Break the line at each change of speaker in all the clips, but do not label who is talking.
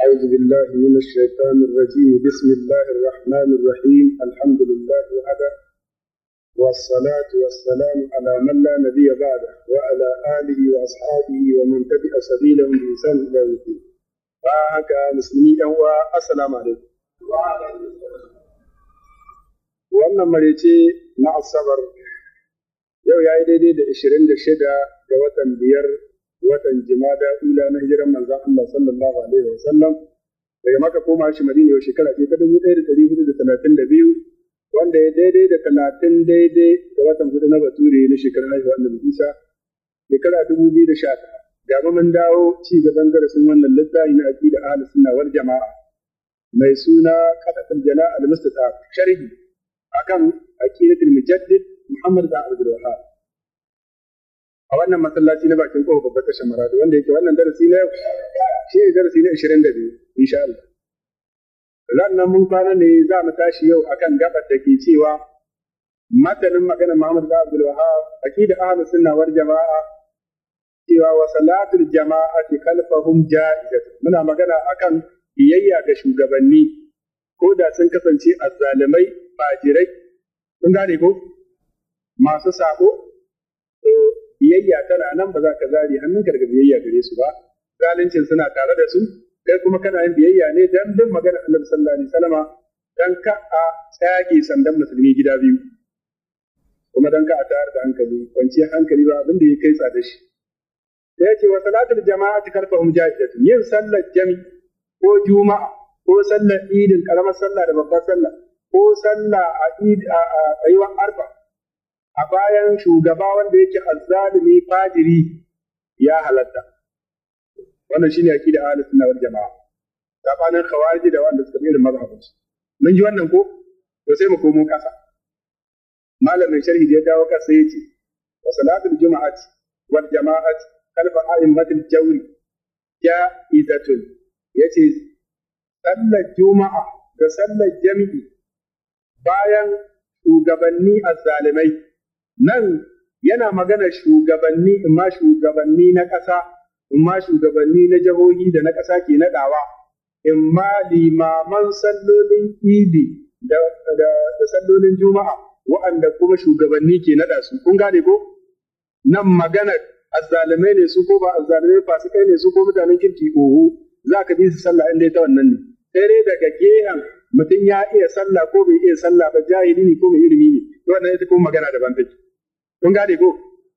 أعوذ بالله من الشيطان الرجيم بسم الله الرحمن الرحيم الحمد لله وحده والصلاة والسلام على من لا نبي بعده وعلى آله وأصحابه ومن تبع سبيلهم بإحسان إلى يوم الدين. فهك مسلمين السلام عليكم. wannan marece na asabar yau ya yi daidai da 26 ga watan biyar watan jimada ula na hijiran manzon Allah sallallahu alaihi wa sallam daga Makka koma shi Madina yau shekara ce ta 1432 wanda ya daidai da 30 daidai ga watan hudu na Bature na shekarar haihuwa Annabi Isa shekara 2019 ga mun dawo ci gaban darasin wannan littafi na aqida ahlus sunna wal jamaa mai suna qadatul jana al-mustataf sharhi akan aqidatul mujaddid Muhammad bin Abdul Wahhab a wannan masallaci na bakin kofar babbar tashar Maradi wanda yake wannan darasi na yau shi ne darasi na 22 insha Allah. Lannan mun kwana ne za mu tashi yau akan gabar da ke cewa matanin magana Muhammad bin Abdul Wahhab aqida ahlus sunna wal jamaa cewa wa salatul jama'ati khalfahum ja'izat. Muna magana akan biyayya ga shugabanni ko da sun kasance azzalimai fajirai kun gane ko masu sako biyayya tana nan ba za ka zari hannunka daga biyayya gare su ba zalincin suna tare da su kai kuma kana yin biyayya ne dan bin magana Annabi sallallahu alaihi wasallama dan ka a tsage sandan musulmi gida biyu kuma dan ka a tare da hankali kwanciyar hankali ba abin da ya kai tsada shi sai ce wa salatul jama'ati karfahum jahidatu yin sallar jami ko juma'a ko sallar idin karamar sallah da babbar sallah ko sallah a tsayuwar arfa a bayan shugaba wanda yake azzalimi fadiri ya halatta wannan shine aqida ahlus sunna wal jamaa sabanin khawarij da wanda suka bi mazhabin su mun ji wannan ko to sai mu komo kasa malamin sharhi da ya dawo kasa yace wa salatul jumu'ati wal jama'ati kalfa a'immatil jawri ja'izatun yace sallar juma'a da sallar jami'i bayan shugabanni azzalimai nan yana magana shugabanni imma shugabanni na ƙasa imma shugabanni na jihohi da na ƙasa ke naɗawa imma limaman sallolin idi da sallolin juma'a wa'anda kuma shugabanni ke naɗa su kun gane ko nan magana azzalimai ne su ko ba azzalimai fasikai ne su ko mutanen kirki oho za ka bi su sallah inda ta wannan ne sai dai daga gehen mutum ya iya sallah ko bai iya sallah ba jahili ne ko mai ilimi ne to wannan ita kuma magana daban take kun gane ko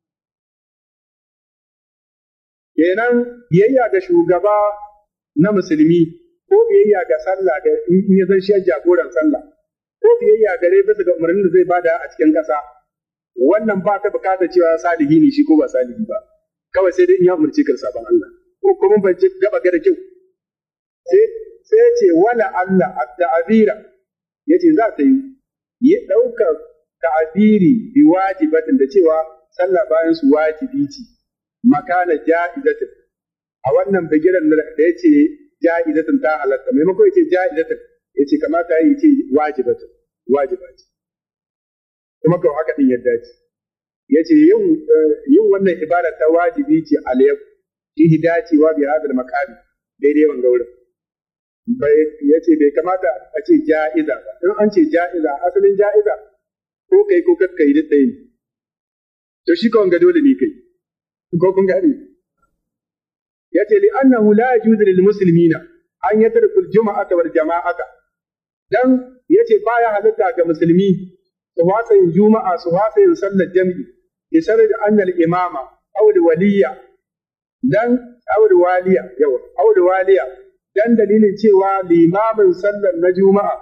kenan biyayya ga shugaba na musulmi ko biyayya ga sallah da in ya zan shi jagoran sallah ko biyayya gare bisa ga umarnin da zai bada a cikin ƙasa wannan ba ta bukata cewa salihi ne shi ko ba salihi ba kawai sai dai in ya umarci kar sabon Allah ko kuma ban ci gaba ga da kyau sai ce wala Allah at-ta'bira yace za ta yi ya dauka ta'biri bi wajibatin da cewa sallah bayan su wajibi ce makana ja'izatin a wannan bigiran da yace ja'izatin ta halatta maimakon yace ja'izatin yace kamata yi ce wajibatin wajibati kuma kawai haka din yadda ce yace yin wannan ibada ta wajibi ce alayhi shi dacewa bi hadal makami daidai wanga wurin yace bai kamata a ce ja'iza ba in an ce ja'iza asalin ja'iza ko kai ko kakka yi ɗaya ne to shi kawai ga dole ne kai ko kun gane yace li annahu la yajuzu lil muslimina an yatruku al juma'ata wal jama'ata dan yace baya halitta ga musulmi su wasa yin juma'a su wasa yin sallar jami'i isar da annal imama aw da waliya dan aw da waliya dan dalilin cewa limamin sallar na juma'a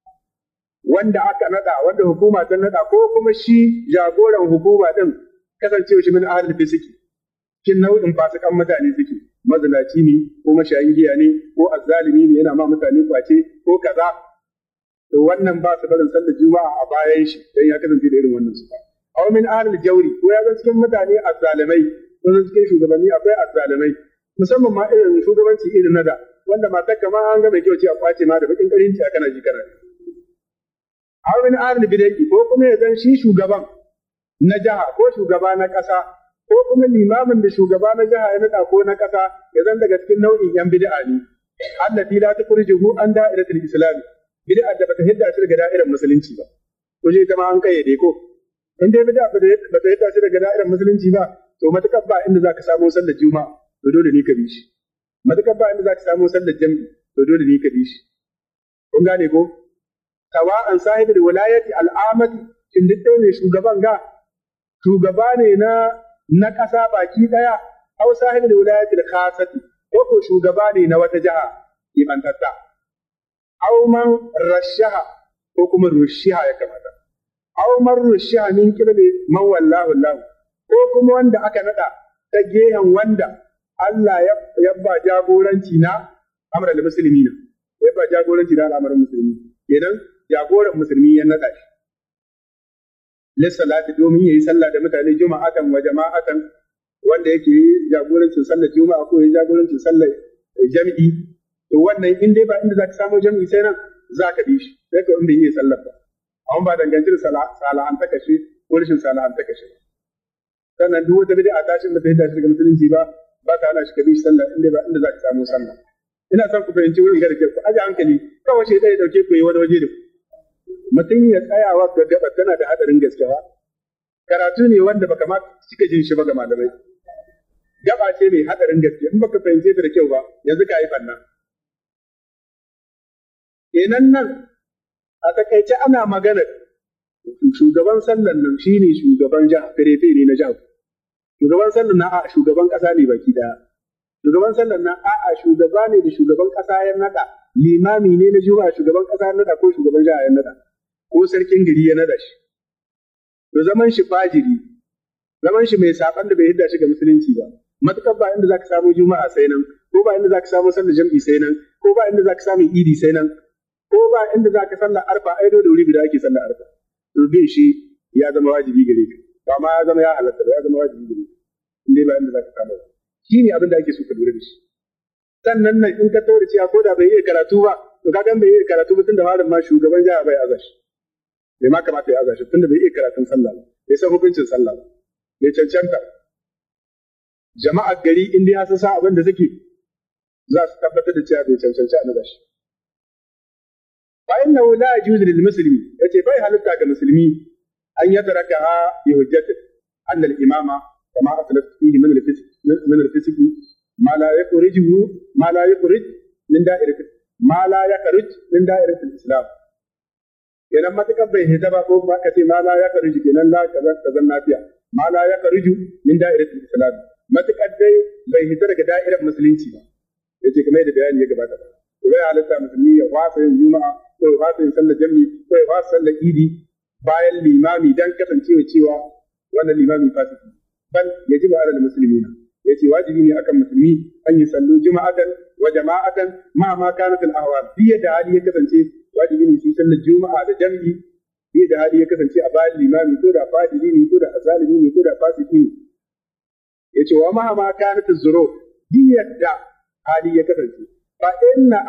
wanda aka nada wanda hukuma ta nada ko kuma shi jagoran hukuma din kasancewa shi min ahlul fisiki kin nau'in fasikan mutane suke mazalaci ne ko mashayin giya ne ko azzalimi ne yana ma mutane kwace ko kaza to wannan ba su barin sallar juma'a a bayan shi dan ya kasance da irin wannan su ba aw min ahlul jawri ko ya ga cikin mutane azzalimai ko cikin shugabanni akwai azzalimai musamman ma irin shugabanci irin nada wanda matar kamar an ga mai kyau ce a kwace ma da bakin karinci a kana ji kana aw min ahlul bid'ah ko kuma ya zan shi shugaban na jaha ko shugaba na ƙasa ko kuma limamin da shugaba na jiha ya naɗa ko na ƙasa ya zan daga cikin nau'in yan bid'a ne allati la tukhrijuhu an da'iratil islam bid'a da bata hidda shi daga da'irar musulunci ba ko je ta ma an kayyade ko in dai bid'a bata hidda shi daga da'irar musulunci ba to matakar ba inda zaka samu sallar juma'a to dole ne ka bi shi matakar ba inda zaka samu sallar jami'i to dole ne ka bi shi kun gane ko sawa'an sahibul wilayati al'amati in duk ne shugaban ga shugaba ne na ƙasa baki ɗaya aw sahibul wilayati al-khassati ko shugaba ne na wata jiha imantatta aw man rashaha ko kuma rushiha ya kamata aw man rushiha min qibli man wallahu Allah ko kuma wanda aka nada ta gehen wanda Allah ya ba jagoranci na amral muslimina ya ba jagoranci da al'amarin musulmi kenan jagoran musulmi ya nada shi lissalati domin yayi sallah da mutane juma'atan wa jama'atan wanda yake jagorancin sallar juma'a ko yayi jagorancin sallar jami'i to wannan in dai ba inda zaka samu jami'i sai nan zaka bi shi sai ka inda yake sallar ba amma ba dangantar salahan ta kashe ko rashin salahan ta kashe sannan duk wata bid'a ta shi mata hidda shi daga musulunci ba ta hana shi ka bi shi sallah in dai ba inda zaka samu sallah ina son ku fahimci wurin ga da ku aje hankali kawai shi dai dauke ku yi wani waje da ku mutum ya tsayawa ga gaba tana da hadarin gaskiya karatu ne wanda baka ma cika jin shi ba ga malamai gaba ce mai hadarin gaskiya in baka fahimce ta da kyau ba yanzu ka yi banna kenan nan a takaice ana magana shugaban sallan nan shine shugaban jiha firefe ne na jiha shugaban sallan nan a shugaban kasa ne baki daya shugaban sallan nan a shugaba ne da shugaban kasa ya nada limami ne na jiha shugaban kasa ya nada ko shugaban jiha ya nada ko sarkin gari ya nada shi to zaman shi fajiri zaman shi mai saban da bai hidda shi ga musulunci ba matukar ba inda zaka samu juma'a sai nan ko ba inda zaka samu sallar jam'i sai nan ko ba inda zaka samu idi sai nan ko ba inda zaka sallar arfa ai da wuri guda ake sallar arfa to bin shi ya zama wajibi gare ka ba ma ya zama ya halatta ba ya zama wajibi gare ka inda ba inda zaka samu shi ne abin da ake so ka lura da shi sannan nan in ka tauri cewa ko da bai iya karatu ba to ka gan bai iya karatu ba tunda farin ma shugaban jiha bai azashi bai ma kamata ya azashi tunda bai iya karatun sallah ba bai san hukuncin sallah ba bai cancanta jama'ar gari in dai sun san abin da suke za su tabbatar da cewa bai cancanci a nazashi fa innahu la yajuzu lil muslimi yace bai halitta ga musulmi an yatarakaha bi hujjati anna al imama kama aslaf fihi min al fisqi ma la yukhrijuhu ma la yukhrij min da'irati ma la yakhruj min da'irati al islam kenan matakan bai hita ba ko ba kace ma la yakhruj kenan la kaza nafiya ma la yakhruju min da'irati al islam matakar dai bai hita daga da'irar musulunci ba yace kamar da bayani ya gabata ba bai halatta musulmi ya fasa yin juma'a ko ya fasa yin sallar jami'i ko ya fasa sallar idi bayan limami dan kasancewa cewa wannan limami fasiki bal yajibu ala almuslimina yace wajibi ne akan musulmi an yi sallu juma'atan wa jama'atan ma ma kanat al-ahwal biya da hali ya kasance wajibi ne su sallar juma'a da jami'i biya da hali ya kasance a bayan limami ko da fadili ne ko da azalimi ne ko da fasiki ne yace wa ma ma kanat az-zuruf biya da hali ya kasance fa inna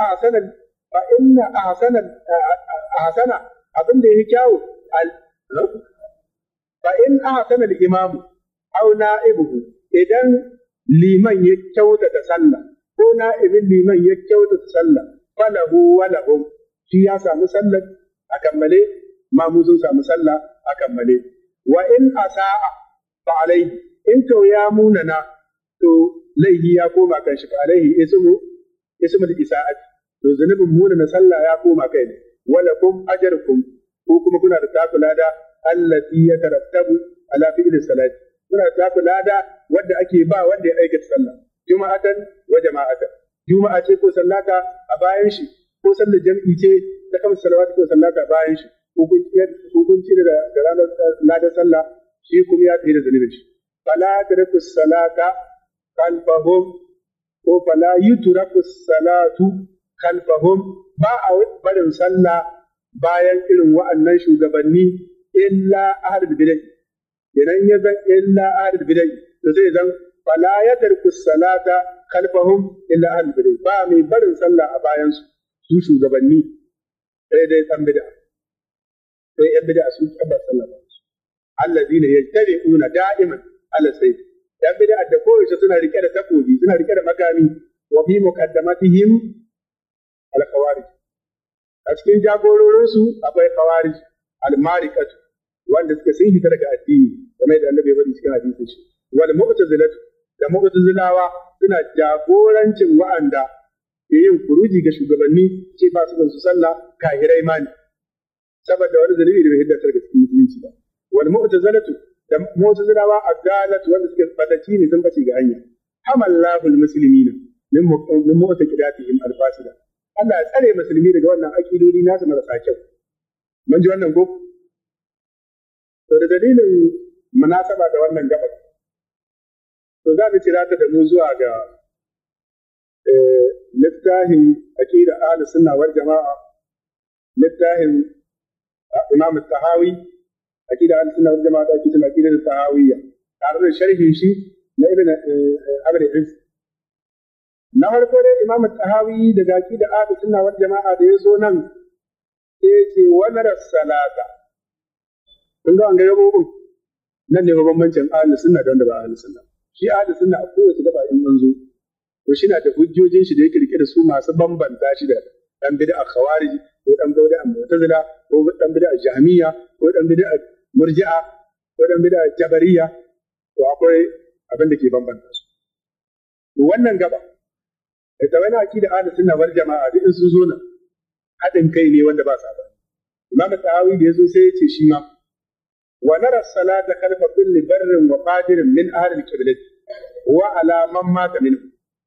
ahsana abin da yake kyawu fa in ahsana al-imam aw na'ibuhu idan liman ya kyautata sallah ko na'ibin liman ya kyautata sallah falahu wa lahum shi ya samu sallah a kammale mamu sun samu sallah a kammale wa in asa'a fa alaihi in to ya munana to laihi ya koma kan shi fa alaihi ismu al-isa'ati to zunubin munana sallah ya koma kai ne wala kum ajrukum ko kuma kuna da takulada allati yatarattabu ala fi'li salati kuna da takulada wanda ake ba wanda ya aikata sallah juma'atan wa jama'atan juma'a ce ko sallata a bayan shi ko sallar jami'i ce ta kamar salawat ko sallata a bayan shi hukunci da ranar ladan sallah shi kuma ya tsaye da zunubin shi fala tarakus salata khalfahum ko fala yutrakus salatu khalfahum ba a barin sallah bayan irin wa'annan shugabanni illa ahlul bid'ah idan ya zan illa ahlul bid'ah to sai zan fala yatarku salata khalfahum illa ahlul bid'ah ba mai barin sallah a bayan su shugabanni sai dai dan bid'a sai yan bid'a su tabbata sallah ba allazina yattabi'una da'iman ala sayf yan bid'a da kowace suna rike da takobi suna rike da makami wa fi muqaddamatihim khawarij. A cikin jagororinsu akwai khawarij al-mariqatu wanda suka sun hita daga addini kamar da Annabi ya bari cikin hadisin shi. Wal mu'tazilatu da mu'tazilawa suna jagorancin wa'anda ke yin kuruji ga shugabanni ce ba su su sallah kahirai ma ne saboda wani zalimi da bai hidda daga cikin musulunci ba. Wal mu'tazilatu da mu'tazilawa adalatu wanda suke fadaci ne sun bace ga hanya. Hamallahu al-muslimina min mu'taqidatihim al-fasida. Allah ya tsare musulmi daga wannan akidodi nasu marasa kyau. Mun ji wannan ko? To da dalilin munasaba da wannan gaba. To za mu tira ta da mu zuwa ga littafin aqida ahlus sunna wal jama'a, littafin Imam Tahawi aqida ahlus sunna wal jama'a da ake cewa aqida tahawiyya tare da sharhin shi na Ibn Abd al-Izz. Na farko dai Imam Tahawi da aqida ahlus sunna wal jama'a da yazo nan sai ce wa naras salata. Kun ga an ga yabo nan ne bambancin ahlus sunna da wanda ba ahlus sunna. Shi ahlus sunna a kowace gaba in an zo to shi na da hujjojin shi da yake rike da su masu bambanta shi da dan bid'a khawarij ko dan bid'a mu'tazila ko dan bid'a jahmiya ko dan bid'a murji'a ko dan bid'a jabariya to akwai abin da ke bambanta su. To wannan gaba ita wani aqida ahlus sunna wal jama'a duk in sun zo nan haɗin kai ne wanda ba sa ba. Imam Tahawi da yazo sai ya ce shi ma wa nara salata khalfa kulli barrin wa qadirin min ahli al-qiblati wa ala man mata minhu.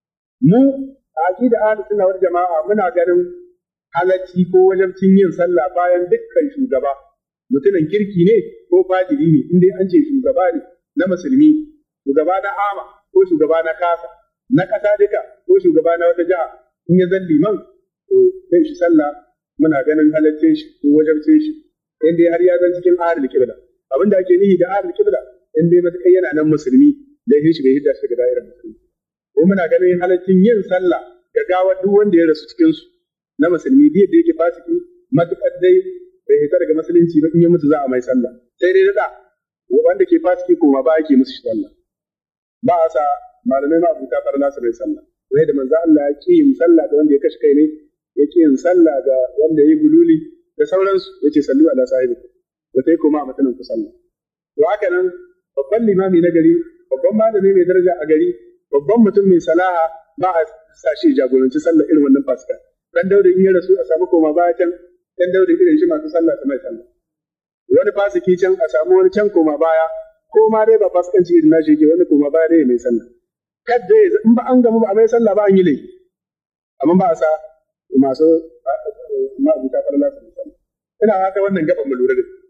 Mu aqida ahlus sunna wal jama'a muna ganin halacci ko wajibcin yin sallah bayan dukkan shugaba mutumin kirki ne ko fajiri ne inda an ce shugaba ne na musulmi, shugaba na ama ko shugaba na kasa na kasa duka ko shugaba na wata jiha in ya zan liman to sai shi sallah muna ganin halaccin shi ko wajibcin shi inda har ya zan cikin ahlul qibla. Abin da ake nihi da ahlul qibla in dai matakai yana nan musulmi da shi bai hidda shi daga da'irar musulmi. Ko muna ganin halaccin yin sallah ga gawar duk wanda ya rasu cikin su na musulmi da yake fasiki matukar dai bai hita daga musulunci ba in ya mutu za a mai sallah. Sai dai da wanda ke fasiki kuma ba ake musu sallah. Ba a sa malamai ma abuta farla su mai sallah. Wai da manzo Allah ya ki yin sallah ga wanda ya kashe kai ne, ya ki yin sallah ga wanda ya yi gululi da sauransu yace sallu ala sahibi. Ba sai kuma a matanin ku sallah. To haka nan babban limami na gari, babban malami mai daraja a gari, babban mutum mai salaha ba a sa shi jagoranci sallah irin wannan fasika. Dan Dauda in ya rasu a samu koma baya can, dan Dauda irin shi masu sallah ta mai sallah. Wani fasiki can a samu wani can koma baya, ko ma dai ba fasikanci irin nashi yake wani koma baya dai mai sallah. Kadda in ba an gamu ba a mai sallah ba an yi laifi. Amma ba a sa masu ma'abuta farla su mai sallah. Ina haka wannan gaban mu lura da su.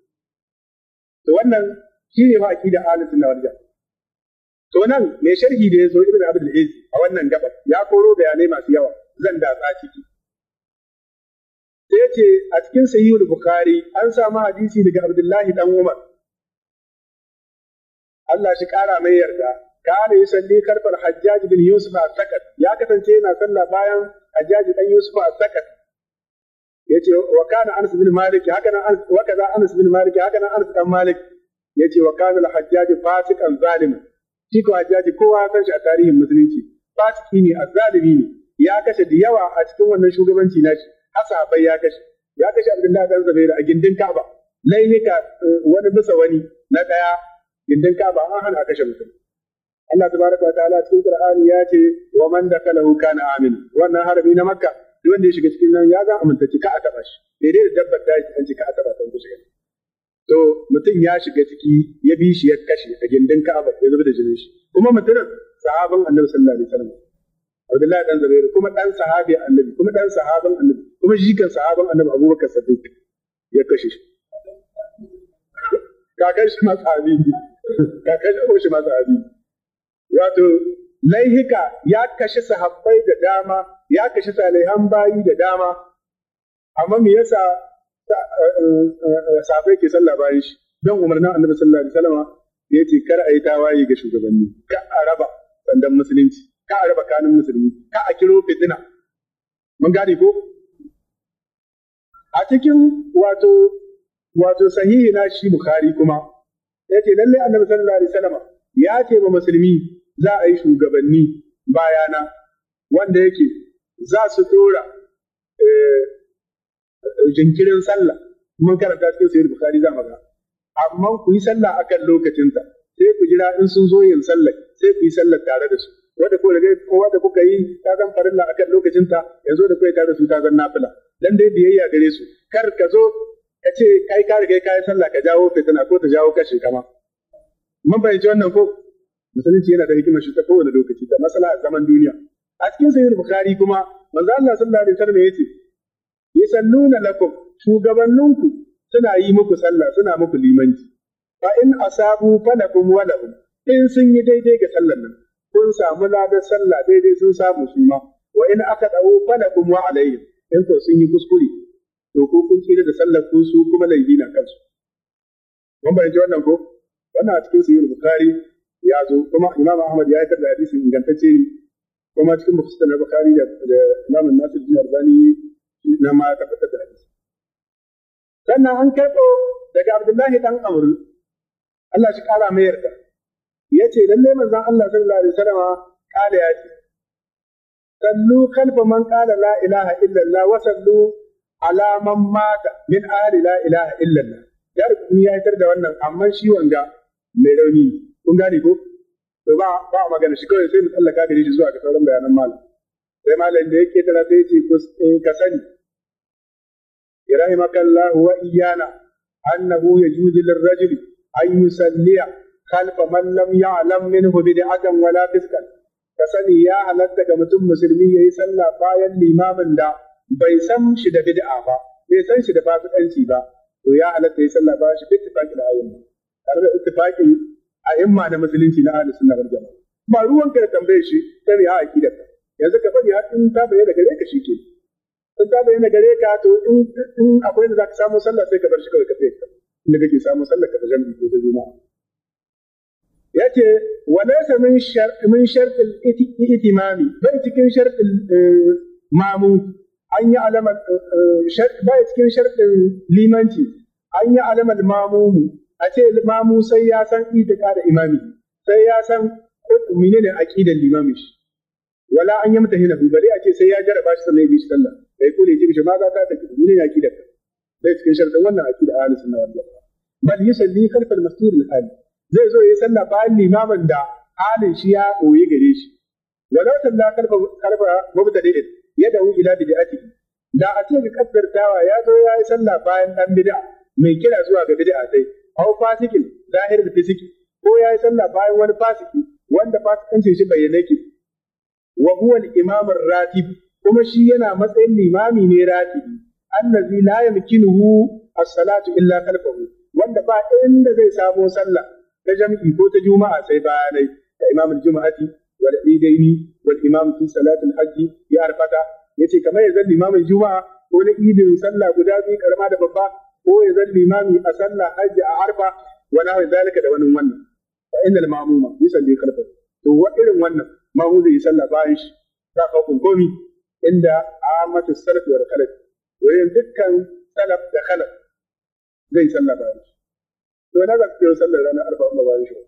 To wannan shi ne ma aqida ahlus sunna wal jamaa. To nan mai sharhi da yazo Ibn Abd al-Izz a wannan gaba ya koro bayanai masu yawa zan datsa ciki. Sai yace a cikin sahihul Bukhari an samu hadisi daga Abdullahi dan Umar. Allah shi kara mai yarda. Kana yusalli karfar Hajjaj bin Yusuf as-Sakat ya kasance yana sallah bayan Hajjaj dan Yusuf as-Sakat. Yace wa kana Anas bin Malik haka nan wa kaza Anas bin Malik haka nan Anas dan Malik yace wa kana al-Hajjaj fasiqan zalim shi ko Hajjaj kowa san shi a tarihin musulunci fasiki ne azzalimi ne ya kashe da yawa a cikin wannan shugabanci nashi hasabai ya kashe Abdullahi dan Zubair a gindin Ka'aba lailika wani bisa wani na daya gindin Ka'aba an hana kashe mutum Allah tabaraka wa ta'ala cikin Qur'ani ya ce wa man dakalahu kana amin wannan harami na Makka duk wanda ya shiga cikin nan ya ga amintacci ka a taba shi daidai da dabbar daji an ce ka a taba ta shiga to mutum ya shiga ciki ya bi shi ya kashe a gindin Ka'aba ya zuba da jinin shi kuma mutumin sahabin Annabi sallallahu alaihi wasallam Abdullahi dan Zubair kuma dan sahabi Annabi kuma dan sahabin Annabi kuma jikan sahabin Annabi Abubakar Siddiq ya kashe shi kakan shi ma sahabi kakan shi ma sahabi wato laihika ya kashe sahabbai da dama ya kashe salihan bayi da dama amma me yasa sahabbai ke sallah bayan shi don umarnin Annabi sallallahu alaihi wasallam ya ce kar a yi tawaye ga shugabanni ka a raba sandan musulunci ka a raba kanin musulmi ka a kiro fitina mun gane ko a cikin wato sahihi na shi Bukhari kuma ya ce lalle Annabi sallallahu alaihi wasallam ya ce ba musulmi za a yi shugabanni bayana wanda yake za su dora jinkirin sallah mun karanta cikin sahih bukhari za mu ga amma ku yi sallah akan lokacinta sai ku jira in sun zo yin sallah sai ku yi sallah tare da su wanda kuka yi ta zan farilla akan lokacinta yanzu da kai tare da su ta zan nafila dan dai biyayya gare su kar ka zo ka ce kai ka riga kai sallah ka jawo fitina ko ta jawo kashe kama mun bayyana wannan ko musulunci yana da hikimar shi ta kowane lokaci da masala a zaman duniya a cikin sahih bukhari kuma manzo Allah sallallahu alaihi wasallam yace yusalluna lakum shugabanninku suna yi muku sallah suna muku limanci fa in asabu falakum wa lahum in sun yi daidai ga sallar nan kun samu ladar sallah daidai sun samu su ma wa in aka dawo falakum wa alayhim in ko sun yi kuskure to ko kun kira da sallar ku su kuma laifi na kansu mun bayyana wannan ko wannan a cikin sahih bukhari ya zo kuma imam ahmad ya yi da hadisi ingantacce ne kuma cikin musnad na bukhari da imam nasir bin albani na ma tabbatar da hadisi sannan an karɓo daga abdullahi dan amr Allah shi kara mai yarda yace lalle manzon Allah sallallahu alaihi wasallam kala ya ce sallu khalfa man qala la ilaha illa Allah wa sallu ala man mata min ahli la ilaha illa Allah ya rubuni ya tar da wannan amma shi wanga mai rauni kun gane ko to ba magana shi kawai sai mu tsallaka gare shi zuwa ga sauran bayanan malam sai malam da yake tana sai ce ka sani rahimakallahu wa iyana annahu yajuzu lirrajuli an yusalliya khalfa man lam ya'lam minhu bid'atan wala fiskan ka sani ya halatta ga mutum musulmi yayi sallah bayan limamin da bai san shi da bid'a ba bai san shi da fasikanci ba to ya halatta yayi sallah bayan shi bittifaqi da ayyuma tare da ittifaqi a'imma na musulunci na ahlus sunna wal jamaa ba ruwan ka tambaye shi sai ya aqida yanzu ka bari har in ta bayyana gare ka shike in ta bayyana gare ka to in akwai da zaka samu sallah sai ka bar shi kawai ka tsaye inda kake samu sallah ka da jami'i ko da juma'a yace walaysa min shartil itimami bai cikin shartil mamu an yi alamar bai cikin shartin limanci an yi alamar mamumu a ce mamu sai ya san itika da imami sai ya san menene aqidar limamin shi wala an yamta hina bale a ce sai ya jaraba shi sannan ya bi shi sallah kai kule ji shi ma za ka tafi menene aqidar ka bai cikin shartin wannan aqida ahlus sunna wal jamaa bal yusalli khalfa al-mastur al-hali zai zo yi sallah bayan limamin da halin shi ya koyi gare shi walau sallah kalfa mubtadi'in yadahu ila bid'atihi da a ce ga kaddartawa ya zo ya yi sallah bayan dan bid'a mai kira zuwa ga bid'a sai aw fasikin zahirul fisiki ko ya yi sallah bayan wani fasiki wanda fasikancin shi bayyana yake wa huwa al-imam ar-ratib kuma shi yana matsayin limami ne ratibi allazi la yamkinuhu as-salatu illa khalfahu wanda ba inda zai samu sallah ta jam'i ko ta juma'a sai bayanai da imamul juma'ati wal idaini wal imam fi salatul hajji ya arfata yace kamar ya zalli imamin juma'a ko na idin sallah guda biyu karama da babba ko ya zalli imami a sallah hajji a arfa wa nahu zalika da wannan fa innal ma'muma yusalli khalfa to wa irin wannan mamu zai yi sallah bayan shi za ka komi inda amatu salaf wa khalaf wayan dukkan salaf da khalaf zai sallah bayan shi to na ga kiyo sallar ranar arfa ba bayan shi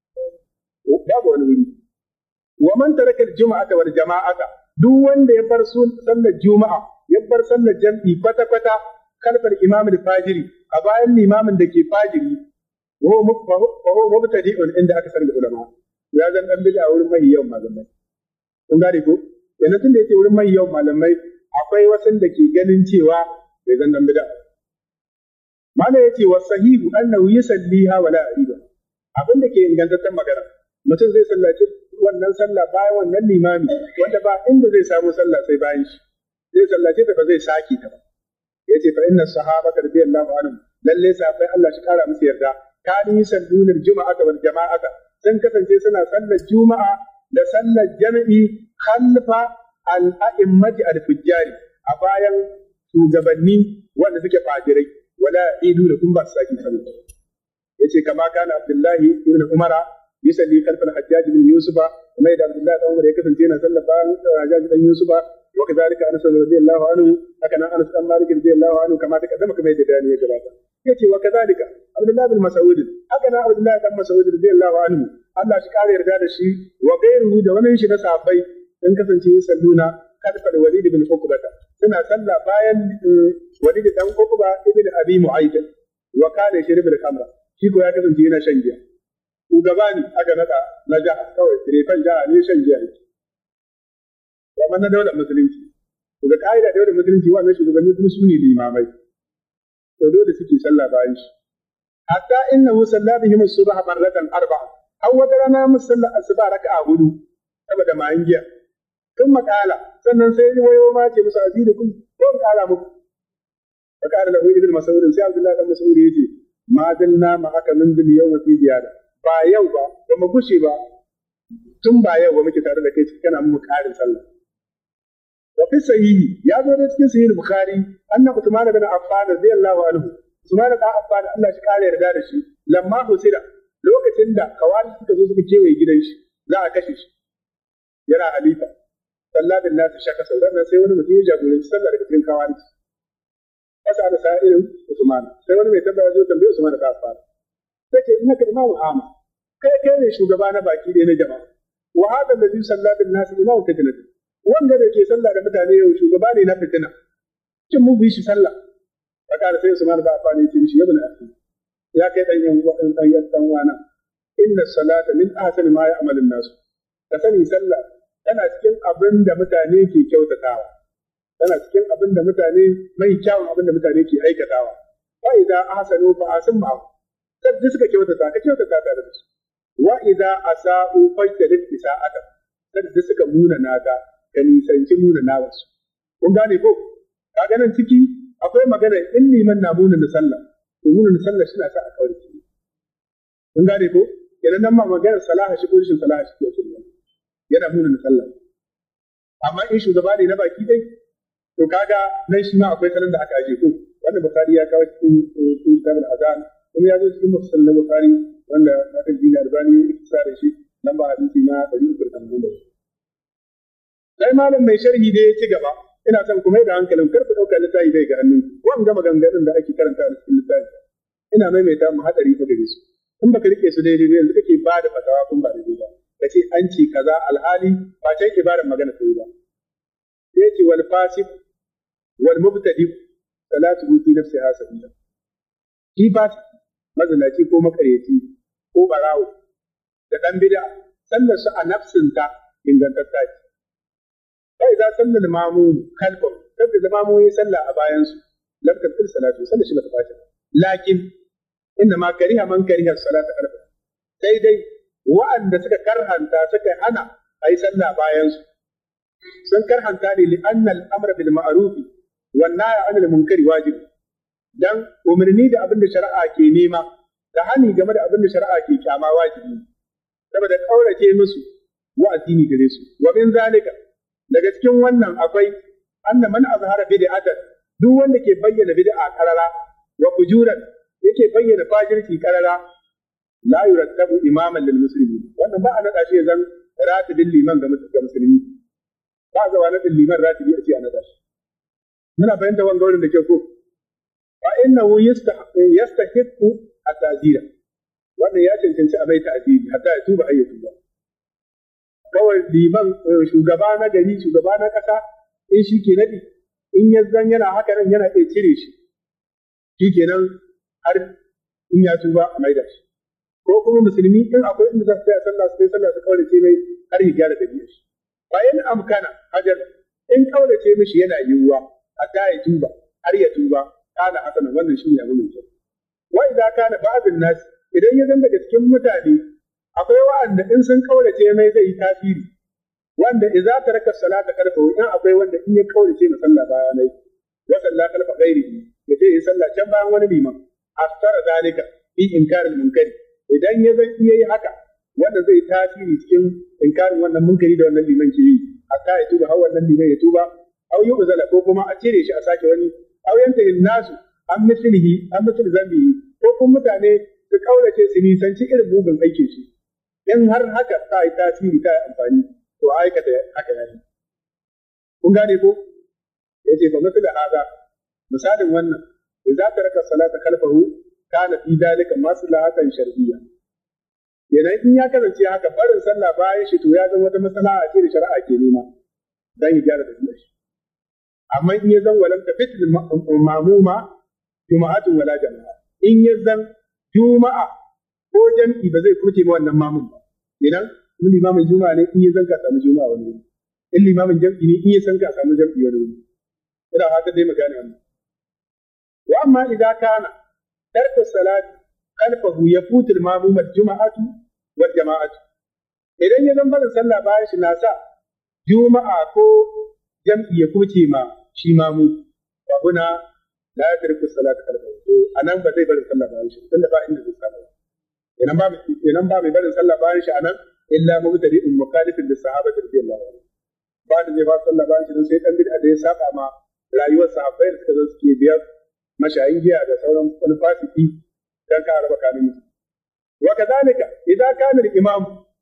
babu wani wuri wa man taraka al-jum'ata wal jama'ata duk wanda ya bar sallar juma'a ya bar sallar jam'i kwata kwata kalfar imam al-fajiri a bayan limamin da ke fajiri wa mubtadi'un inda aka sanar da ulama ya zan dan bid'a wurin mai yawan malamai kun gane ko yana tunda yake wurin mai yawan malamai akwai wasu da ke ganin cewa bai zan dan bid'a mana yace wa sahihu annahu yusalliha wala aiba abin da ke ingantaccen magana mutum zai sallaci wannan sallah bayan wannan limami wanda ba inda zai samu sallah sai bayan shi zai sallace ta ba zai saki ta ba yace fa inna sahabata radiyallahu anhum lalle sahabbai Allah shi kara musu yarda kani yusalluna al-jum'ata wal jama'ata sun kasance suna sallar juma'a da sallar jami'i khalfa al-a'immati al-fujjari a bayan shugabanni wanda suke fajirai wala idu da kun ba su saki sallah yace kama kana Abdullahi ibn Umara yusalli khalfa al-Hajjaj bin Yusufa kuma da Abdullahi dan Umar ya kasance yana sallar bayan Hajjaj dan Yusufa wa kadhalika Anas radiyallahu anhu haka nan Anas dan Malik radiyallahu anhu kama ta kaddama kamar yadda bayani ya gabata yace wa kadhalika Abdullahi bin Mas'ud haka nan Abdullahi dan Mas'ud radiyallahu anhu Allah shi kare yarda da shi wa gairuhu da wani shi na sahabbai sun kasance salluna khalfa al-Walid bin Uqbah suna sallah bayan Walid dan Uqba ibn Abi Mu'ayth wa kana shirib al-khamra shi ko ya kasance yana shan giya shugaba ne aka nada na jaha kawai direfan jaha ne shan giya yake amma na daular musulunci to da kaida da daular musulunci wannan shugabanni kuma su ne limamai to dole suke sallah bayan shi hatta innahu salla bihim as-subha marratan arba'a aw wata rana musalla asuba raka'a hudu saboda mayin giya tun makala sannan sai wayo ma ce musu azidukum ko kala muku fa kala lahu ibn mas'ud sai abdullahi dan mas'ud yace ma dalna ma aka min bil yawm fi ziyada ba yau ba mu gushe ba tun ba yau ba muke tare da kai kana mu karin sallah wa fi sahihi ya zo da cikin sahih bukhari annabi Uthman bin Affan radiyallahu anhu Uthman bin Affan Allah shi kare yarda da shi lamma husira lokacin da kawali suka zo suka kewaye gidan shi za a kashe shi yana halifa sallah bin nasu shaka sauran sai wani mutum ya jagoranci sallah daga cikin kawali kasa da sa'irin Uthman sai wani mai tabbawa zo tambaye Uthman da Affan sai ce innaka imamu amma kai ne shugaba na baki ɗaya na jama'a wa hada alladhi salla bin nas imamu fitnati wanda da ke sallah da mutane yau shugaba ne na fitina kin mun bi shi sallah fakara sai Usman ba fa ne ce mishi ya bani akhi ya kai dan yan wana inna salata min ahsani ma ya'malu an-nas ka sani sallah tana cikin abin da mutane ke kyautatawa tana cikin abin da mutane mai kyawun abin da mutane ke aikatawa fa idza ahsanu fa asim ma sai suka kyautata ka kyautata tare da su wa idza asa'u fajtalib isa'ata sai suka muna nata ka nisanci muna nawarsu kun gane ko kaga nan ciki akwai magana in liman na muna na sallah to muna na sallah shi na sa a kawai ciki kun gane ko idan nan ma magana salaha shi ko rashin salaha shi ke cikin yana muna na sallah amma in shugaba ne na baki dai to kaga nan shi ma akwai salon da aka aje ko wannan bukhari ya kawo cikin kitabul azan kuma ya zo cikin musnad na bukhari wanda na kan dina albani ya iktisara shi nan ba hadisi na 380 sai malam mai sharhi da ya ci gaba ina son kuma da hankalin kar ku dauka littafi bai ga hannun ku wanda maganganun da ake karanta a cikin littafi ina maimaita mu hadari fa gare su in baka rike su daidai ne yanzu kake ba da fatawa kun ba daidai ba kace an ce kaza alhali ba can ibaran magana sai ba sai ce wal fasik wal mubtadi salatu fi nafsiha sabila shi fasik mazalaci ko makaryaci ko barawo da dan bid'a sallar su a nafsinta ingantatta ce sai za sallar limamu kalfa kada limamu ya salla a bayan su lam tabtil salatu sallar shi bata bace lakin inna ma kariha man kariha salata kalfa sai dai wa'anda suka karhanta suka hana ayi sallah bayan su sun karhanta ne li anna al-amr bil ma'ruf wan nahy 'anil munkari wajib dan umarni da abin da shari'a ke nema da hani game da abin da shari'a ke kyama wajibi saboda kaurace musu wa'azi ne gare su wa min zalika daga cikin wannan akwai anna man azhara bid'atan duk wanda ke bayyana bid'a karara wa fujuran yake bayyana fajirci karara la yurattabu imaman lil muslimin wannan ba a nada shi zan ratibin liman ga musulmi ba zawa na liman ratibi a ce a nada shi muna fahimta wannan wurin da ke ko fa innahu yastahiqqu at-ta'zira wannan ya cancanci a bai ta'ziri hatta ya tuba ayyuka ba kawai liman shugaba na gari shugaba na kasa in shi ke nadi in ya zan yana haka nan yana iya cire shi shi kenan har in ya tuba a maida shi ko kuma musulmi in akwai inda za su tsaya sallah su sallah su kaurace mai har ya gyara dabi'ar shi bayan amkana hajar in kaurace mishi yana yiwuwa hatta ya tuba har ya tuba kana hasanan wannan shi ne abin mai kyau wa idza kana ba'dun nas idan ya zama daga cikin mutane akwai wa'anda in sun kaurace mai zai yi tasiri wanda idza taraka salata karfa in akwai wanda in ya kaurace ma sallah bayanai wa sallah kalfa ghairihi ya ce sallah can bayan wani liman aftara zalika fi inkaril munkari idan ya zan iya yi haka wanda zai tasiri cikin inkarin wannan munkari da wannan liman ke yi hatta ya tuba har wannan liman ya tuba au yi uzala ko kuma a cire shi a sake wani au yanta nasu an mislihi an misli zambihi ko kuma mutane su kaurace su nisanci irin mugun aikin shi in har haka ta yi tasiri ta yi amfani to aikata haka ya yi kun gane ko yace fa misali haza misalin wannan idza taraka salata khalfahu kana fi dalika maslahatan shar'iyya kenan in ya kasance haka barin sallah bayan shi to ya zama wata maslaha ce da shari'a ke nema dan ya gyara dabi'ar shi amma in ya zan walam tafit mamuma juma'atun wala jama'a in ya zan juma'a ko jam'i ba zai kuce ma wannan mamun ba idan in limamin juma'a ne in ya zan ka samu juma'a wani wuri in limamin jam'i ne in ya san ka samu jam'i wani wuri ina fata dai magana wannan wa amma idan kana tarku salati kalfahu yafutu al-mamum al-juma'atu wal jama'atu idan ya zan barin sallah bayan shi na sa juma'a ko jam'i ya kuce ma shi mamu ba kuna la tarku salati kalfahu to anan ba zai barin sallah bayan shi tunda ba inda zai samu idan ba mai barin sallah bayan shi anan illa mubtadi'un mukhalifin lis sahabati radiyallahu anhu ba da zai ba sallah bayan shi sai dan bid'a da ya saba ma rayuwar sahabbai da suka zo suke biyar mashayin giya da sauran wani fasiki dan ka raba kanin wa kadhalika idza kana al-imam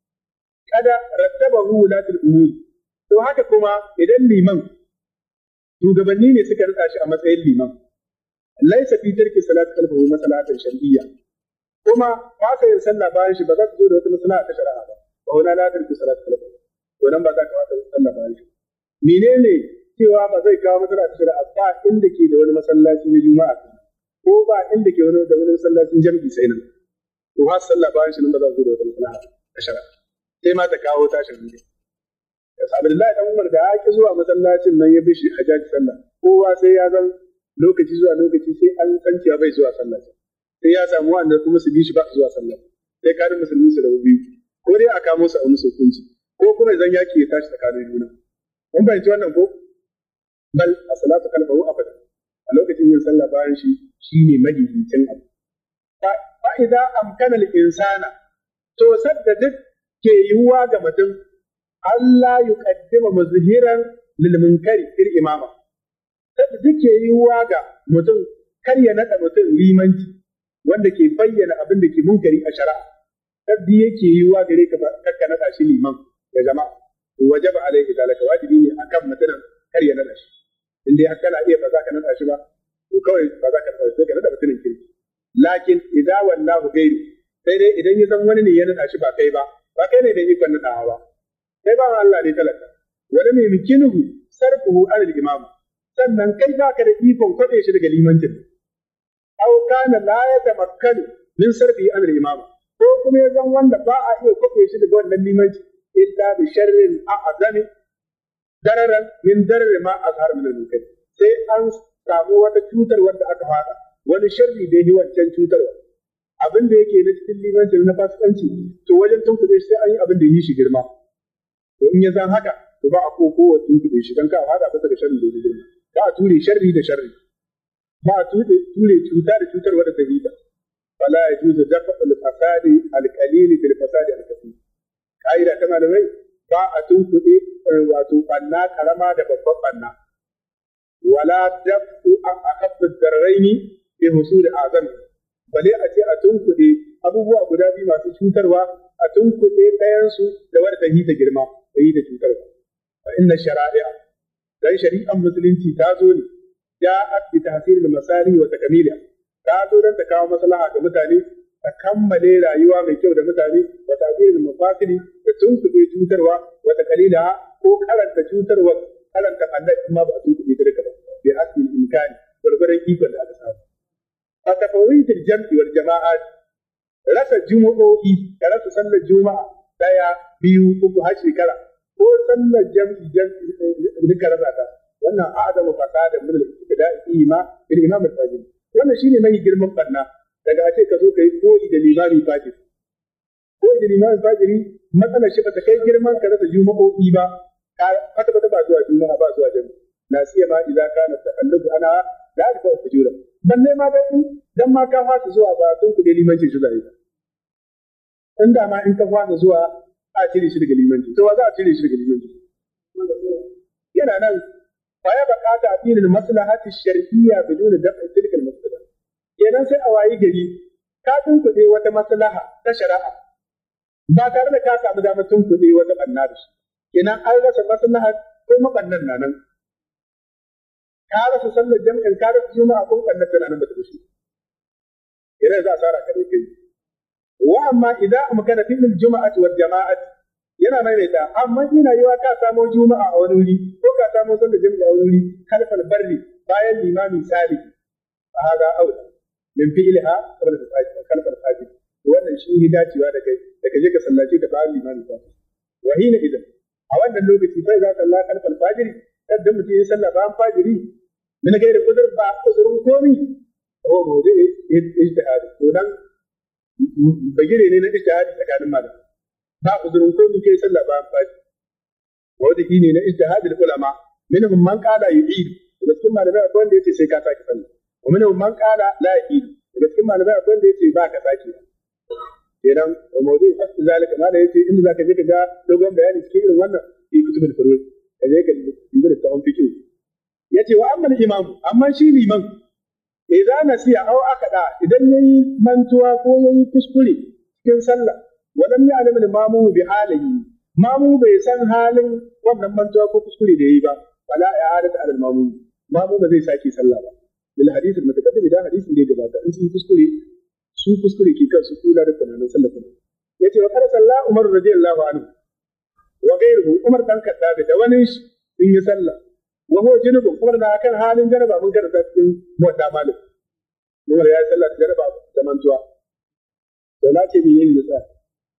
kada rattabahu wulatul umur to haka kuma idan liman shugabanni ne suka rika shi a matsayin liman laysa fi tarki salat qalbuhu masalatan shar'iyya kuma fasa yin sallah bayan shi ba za su zo da wata maslaha ta shari'a ba wa wala la tarki salat qalbuhu to nan ba za ka fasa sallah bayan shi menene cewa ba zai kawo matsala ta shari'a ba inda ke da wani masallaci na juma'a ko ba inda ke da wani masallacin jam'i sai nan to har sallah bayan shi nan ba za su da wata maslaha ta shari'a sai ma ta kawo tashin ne Abdullahi dan Umar da ake zuwa masallacin nan ya bi shi a jaji sallah kowa sai ya zan lokaci zuwa lokaci sai an san cewa bai zuwa sallah sai ya samu wanda kuma su bi shi ba zuwa sallah sai karin musulmi su rabu biyu ko dai a kamo su a musu hukunci ko kuma idan yaki ya tashi tsakanin juna mun bayyana wannan ko bal as-salatu kalfahu abada a lokacin yin sallah bayan shi shine madidicin abu fa idza amkana al-insana to sadda duk ke yiwuwa ga mutum Allah yuqaddima muzhiran lil munkari fil imama sadda duk ke yiwuwa ga mutum kar ya nada mutum limanci wanda ke bayyana abin da ke munkari a shari'a sadda yake yiwuwa gare ka kakka nada shi liman ya jama'a wajaba alaihi zalika wajibi ne akan mutum kar ya nada shi in dai kana iya ba za ka nada shi ba to kawai ba za ka nada shi ka nada mutumin kirki lakin idza wallahu gairu sai dai idan ya san wani ne ya nada shi ba kai ne da ikon nadawa ba kai ba Allah ne talaka wani ne mikinuhu sarfuhu alal imam sannan kai ba ka da ikon kwabe shi daga limancin aw kana la yatamakkanu min sarfi alal imam ko kuma ya san wanda ba a iya kwabe shi daga wannan limanci illa bi sharrin a'zami dararan min darri ma azhar min al-munkar sai an samu wata cutar wanda aka fada wani sharri da yi wancan cutarwa abin da yake na cikin limancin na fasikanci to wajen tunkuɗe sai an yi abin da yi shi girma to in ya zan haka to ba a koko wa tunkuɗe shi dan ka fada bisa ga sharri da yi girma ba a ture sharri da sharri ba a ture cuta da cutarwa da ta yi ta fala yajuzu dafa'ul fasadi al-qalil bil fasadi al-kathir kaida ta malamai ba a tunkuɗe wato ɓanna karama da babban ɓanna. Wala dafu a akafin darraini bi husuli azam. Bale a ce a tunkuɗe abubuwa guda biyu masu cutarwa a tunkuɗe ɗayansu da wadda ta yi ta girma ta yi ta cutarwa. Fa inna shari'a dan shari'an musulunci ta zo ne ya bi tahsilil masalihi wa takamiliha. Ta zo don ta kawo maslaha ga mutane ta kammale rayuwa mai kyau da mutane wa ta'ziril mafasili da tunkuɗe cutarwa wa takalila ko karanta cutarwa karanta Allah in ma ba a tunkuɗe ta daga ba bi asli imkani gurgurdan ikon da aka samu a tafawitul jam'i wal jama'at rasa jumu'o'i da rasa sallar juma'a daya biyu uku har shekara ko sallar jam'i duka rasa ta wannan a'adamu fasada min al-ibtida'i ma bil imam al-fajr wannan shine mai girman barna daga ce ka zo ka yi koyi da limami fajiri koyi da limami fajiri matsalar shi ba ta kai girman ka rasa juma'o'i ba kwata kwata ba zuwa juma'a ba zuwa jami'a la siyama idza kana ta'alluqu ana la alfa fujura balle ma dan ma ka fasa zuwa ba tun ku da limanci shi zai in da ma in ka fasa zuwa a cire shi daga limanci to wa za a cire shi daga limanci yana nan fa ya bakata a filin maslahati shar'iyya bidun daf'i tilka al-maslaha kenan sai a wayi gari ka tunkuɗe wata maslaha ta shari'a ba tare da ka samu damar tunkuɗe wata ɓanna da shi kenan an rasa maslaha ko maɓannan na nan ka rasa sallar jami'in ka rasa juma'a ko ɓannan tana nan ba ta bushe kenan za a tsara ka dai kai wa amma idan amkana fi al-juma'ati wal jama'ati yana maimaita amma ina yiwa ka samo juma'a a wani wuri ko ka samo sallar jami'a a wani wuri kalfal barri bayan limami sali fa hada aula min fi'liha qabla kalfal fajr wannan shi ne dacewa da kai da kaje ka sallace ta bayan limami sali wa hina idan a wannan lokaci fa za ka Allah kalfal fajr kada mutum ya salla bayan fajiri min gairi kudur ba kudurin komi ko mawdu ijtihad to dan bagire ne na ijtihad tsakanin malamai ba uzurin ko muke sallah ba fadi wanda shine na ijtihadul ulama minhum man qala yu'id da cikin malamai akwai wanda yace sai ka saki sallah wa minhum man qala la yu'id da cikin malamai akwai wanda yace ba ka saki idan mawdu fasu zalika ma da yace inda zaka je ka ga dogon bayani cikin irin wannan fi kutubul furuq kaje ka dinga ta on fiqh yace wa amma imam amma shi liman idan nasiya aw akada idan yayi mantuwa ko yayi kuskure cikin sallah wadan ya alamin mamu bi halihi mamu bai san halin wannan mantuwa ko kuskure da yayi ba wala i'adat al mamu mamu ba zai saki sallah ba bil hadith al mutaqaddim da hadisin da ya gabata in su kuskure ke kansu kula da kunanan sallah yace wa qala sallallahu umar radiyallahu anhu wa ghayruhu umar dan kaddabi da wani in yi sallah wa huwa junubun umar na kan halin janaba mun karanta cikin muwadda malik umar ya yi sallah da janaba da mantuwa to na ce me yayi da tsaya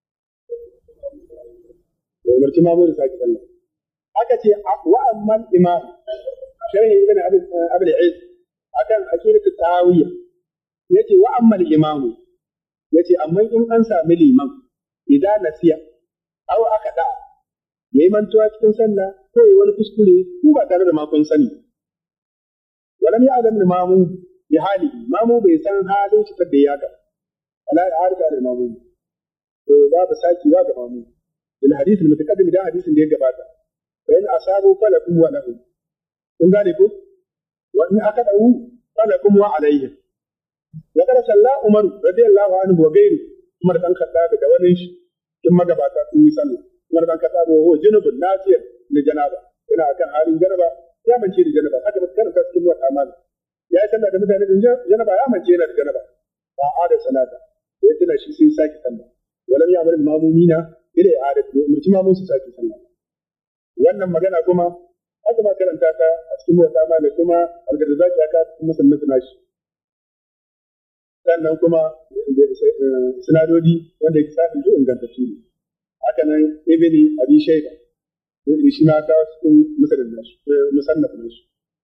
da umarci mamu da sake sallah aka ce wa amman imam sharhi ibn abul iz akan aqidatu tawiyya yace wa amman imam yace amma in an sami liman idan nasiya aw aka da yayi mantuwa cikin sallah ko yayi wani kuskure ko ba tare da makon sani walam ya'lam imamu bi hali imamu bai san halin shi da ya ga ala harka da imamu to babu sakiwa ga imamu الحديث المتقدم ده حديث اللي جابته فإن أصابوا فلكم ولهم kun gane ko wa in aka dawo falakum wa alayhim wa qala sallallahu umar radiyallahu anhu wa gairu umar dan khattab da wani shi in magabata sun yi sallah umar dan khattab wa junubun nasir li janaba ina akan halin janaba ya mance da janaba haka ba kana cikin wata amana ya yi sallah da mutane da janaba ya mance yana da janaba ba ada salata ya tuna shi sai saki sallah walam ya'muru al-mamumina ila i'adati umarci ma mun su sake sallah wannan magana kuma aka ma karanta ta a cikin wata da kuma al-Ghazali ya ka musannaf nashi sannan kuma sinadodi wanda yake safin su ingantacce ne haka nan ibni abi shayba shi ma ka cikin musannaf nashi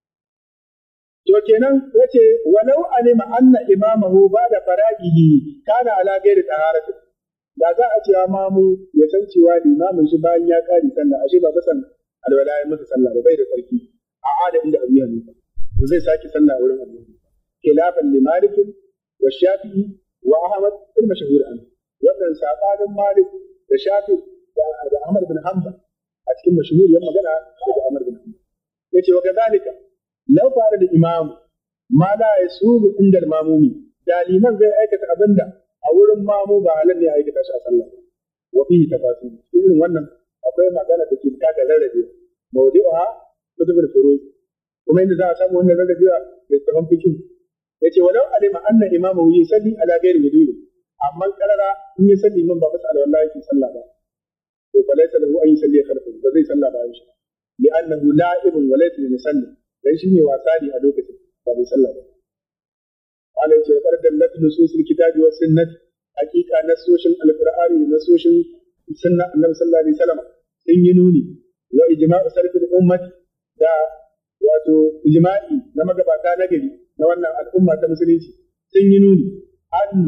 to kenan yace walau alima anna imamahu ba'da faragihi kana ala ghairi taharati da za a ce mamu ya san cewa limamin shi bayan ya kare sallah ashe ba basan alwala ya masa sallah ba bai da tsarki a ada inda Abu Hanifa to zai saki sallah wurin Abu Hanifa khilafan li Malik wa Shafi'i wa Ahmad fil mashhur an wannan sabanin Malik da Shafi da Ahmad bin Hanbal a cikin mashhur yan magana da Ahmad bin Hanbal yace wa kadalika law fara da imam ma la yasubu inda al-mamumi da liman zai aikata abinda a wurin mamu ba halal ne a aikata shi a sallah wa fihi tafasil irin wannan akwai magana da ke bukatar rarrabe mawdu'a kutubul furuq kuma inda za a samu wannan rarrabewa da tafan fikin yace walau alima anna imamu yusalli ala ghairi wudu'i amma karara in ya salli man ba bisa alwallahi yake sallah ba to fa laysa lahu an yusalli khalfahu ba zai sallah bayan shi li'annahu la'ibun wa laysa musalli dan shi ne wasa ne a lokacin ba zai sallah ba قال يجي وقد دلت نصوص الكتاب والسنة حقيقة نصوص القرآن ونصوص السنة النبي صلى الله عليه وسلم سنينوني وإجماع سلف الأمة دا واتو إجماعي لما قبعتا نجري نوانا الأمة المسلمين سنينوني أن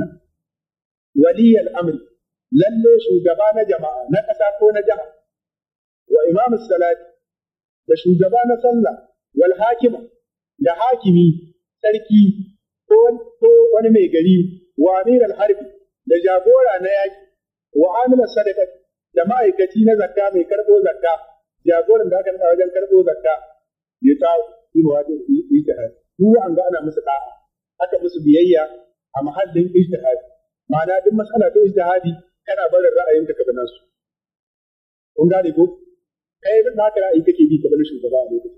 ولي الأمر للي شوغبان جماعة نكسا كون جماعة وإمام الصلاة da shugaba na sallah wal hakima da hakimi sarki ko wani mai gari wa amiral harbi da jagora na yaki wa amila sadaka da ma'aikaci na zakka mai karbo zakka jagoran da aka nada wajen karbo zakka ya ta yi wato ijtihad su an ga ana musu da'a aka musu biyayya a mahallin ijtihad ma'ana duk mas'ala ta ijtihadi kana barin ra'ayinka ka bana su kun gane ko kai da naka ra'ayi kake bi ka bana shugaba a lokacin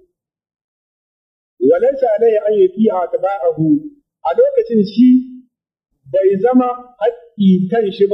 walaysa alayhi an yuti'a taba'ahu a lokacin shi bai zama haƙƙi kan shi ba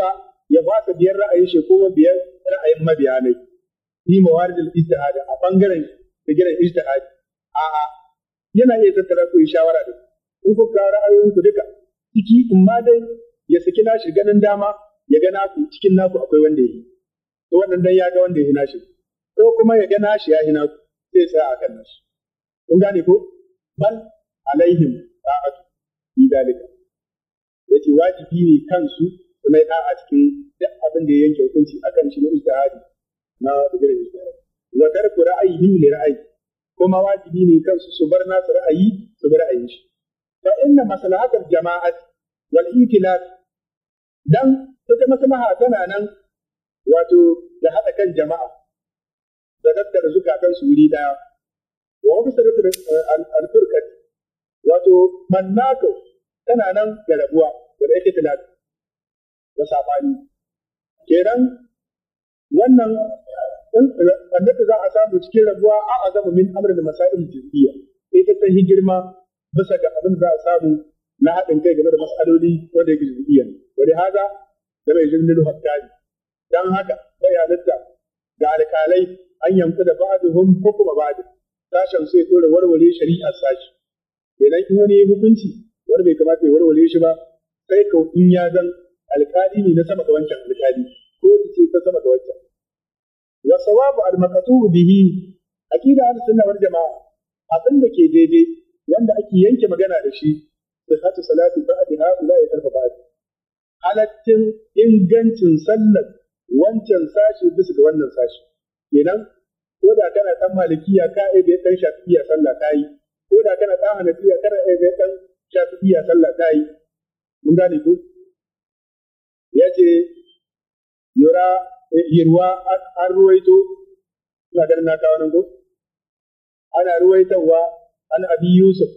ya fasa biyar ra'ayin shi kuma biyar ra'ayin mabiya ne ni mawaridul ijtihad a bangaren bigiran ijtihad a'a yana iya tattara ku shawara da in ku ka ra'ayoyin ku duka ciki in ma dai ya saki nashi ganin dama ya ga naku cikin naku akwai wanda yake to wannan dan ya ga wanda yake nashi ko kuma ya ga nashi ya yi naku sai sai a kan nashi kun gane ko bal alaihim ta'atu fi dalika yace wajibi ne kansu kuma ya a cikin duk abin da ya yanke hukunci akan shi na ijtihadi na bigiran ijtihadi wa tarku ra'ayihim li ra'ayi kuma wajibi ne kansu su bar nasu ra'ayi su bar ra'ayin shi fa inna maslahatul jama'at wal itilaf dan ita maslaha tana nan wato da hada kan jama'a da tattara zukatan su wuri daya wa mafsadatul al-furqat wato mannako tana nan ga rabuwa da yake tilaf da sabani kenan wannan annabi za a samu cikin rabuwa a azamu min amr da masail juz'iyya ita ta yi girma bisa ga abin za a samu na haɗin kai game da mas'aloli wanda yake juz'iyya wani haza da bai jirgin hakkani dan haka bai halitta ga alƙalai an yanku da ba'duhum hukuma ba'd sashen sai dora warware shari'ar sashi kenan in wani hukunci wanda bai kamata ya warware shi ba sai ko in ya zan alƙali ne na sama ga wancan alƙali ko ce ta sama ga wancan wa sawabu al-maqtu bihi aqida al-sunna wal jamaa abin da ke daidai wanda ake yanke magana da shi da hatu salati ba'da haula ya karfa ba'd halattin ingancin sallar wancan sashi bisa ga wannan sashi kenan ko da kana dan malikiya ka da dan shafi'iyya sallah ta yi ko da kana dan hanafiya kana da dan shafi'iyya sallah ta yi mun gane ko yace yirwa an ruwaito ina ganin na kawo nan ko ana ruwaitawa an abi yusuf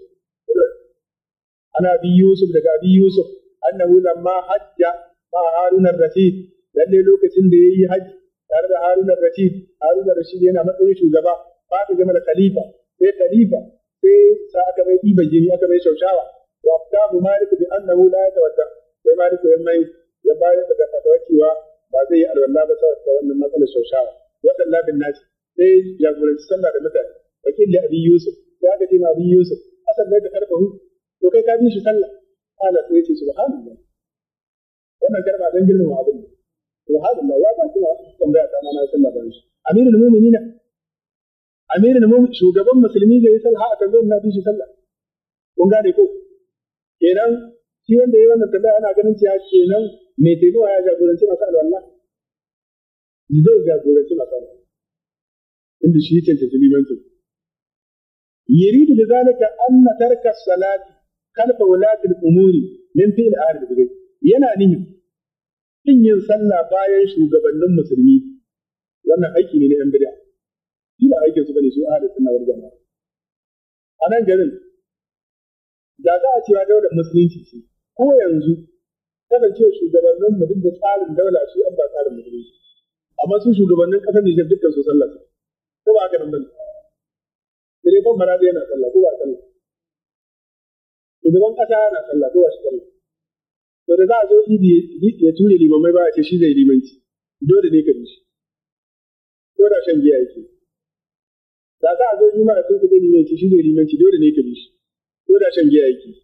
daga abi yusuf annahu lamma hajja ma harun ar-rashid lalle lokacin da yayi haji tare da harun ar-rashid yana matsayin shugaba ba ta zama da khalifa sai sa aka bai diba jini aka bai shaushawa wa aftahu malik bi annahu la yatawadda sai malik ya bayar da fatawa cewa ba zai yi alwala ba saboda wannan matsalar shaushawa wa sallabin nasi sai jagoranci sallah da mutane wakil da abi yusuf sai aka ce ma abi yusuf asan da karfahu to kai ka bi shi sallah ala sai ya ce subhanallah wannan karba dan girmama abin subhanallah ya ba kuma tambaya ta na sallah ba shi amirul mu'minina shugaban musulmi zai yi sallah a tambayar na bi shi sallah kun gane ko kenan shi wanda ya yi wannan tambaya ana ganin cewa kenan mai taimawa ya jagoranci masu alwallah zai jagoranci masu alwallah inda shi cancanci limancin yuridu da zalika anna tarka salati kalfa wulatil umuri min fi'l al-bid'ah yana nihin kin yin sallah bayan shugabannin musulmi wannan aiki ne na yan bid'a shi da aikin su bane su ahli sunna wal jama'a a nan garin da za a cewa daular musulunci ce ko yanzu kasancewa shugabannin mu duk da tsarin daula shi an ba tsarin musulunci amma su shugabannin kasar Nijar dukkan su sallah ko ba haka nan bane sai ban maradi yana sallah ko ba sallah shugaban kasa yana sallah ko ba shi sallah to da za a zo idi ya ture limamai ba a ce shi zai limanci dole ne ka bi shi ko da shan giya yake da za a zo juma'a sun kuɗe limanci shi zai limanci dole ne ka bi shi ko da shan giya yake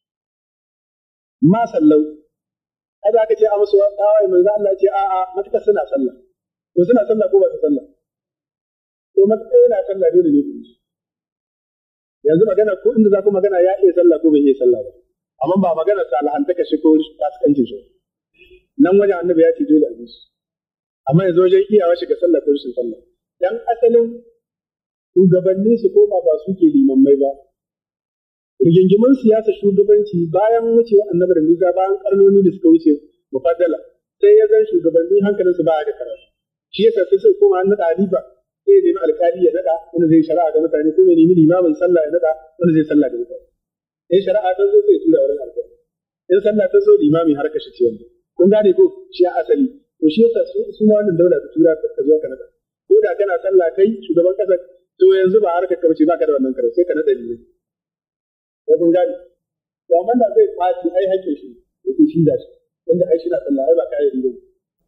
ma sallau kada aka ce a musu dawai manzo Allah ce a'a matuƙa suna sallah to suna sallah ko ba su sallah to matuƙa yana sallah dole ne ku bi yanzu magana ko inda za ku magana ya iya sallah ko bai iya sallah ba amma ba magana salahantaka shi ko fasikancin shi nan wajen annabi ya ce dole a bi shi amma yanzu wajen iyawa shiga sallah ko rashin sallah dan asalin shugabanni su koma ba su ke limammai ba rigingimin siyasa shugabanci bayan wucewa annabi da Musa bayan karnoni da suka wuce mufaddala sai ya zan shugabanni hankalinsu ba da karatu shi yasa sai sai koma an nada halifa sai ya nemi alƙali ya nada wanda zai shari'a ga mutane ko ya nemi limamin sallah ya nada wanda zai sallah da mutane in shari'a ta zo sai ya tura wurin alƙali in sallah ta zo limami har ka shi ce wanda kun gane ko shi a asali to shi yasa su ma wannan daula ta tura ka zo ka nada ko da kana sallah kai shugaban kasa to yanzu ba harkar ka bace baka da wannan karatu sai ka nada limami ko kun gane to amma da zai kwaci ai hakkin shi yake shi da shi inda ai shi na sallah ai ba kai riba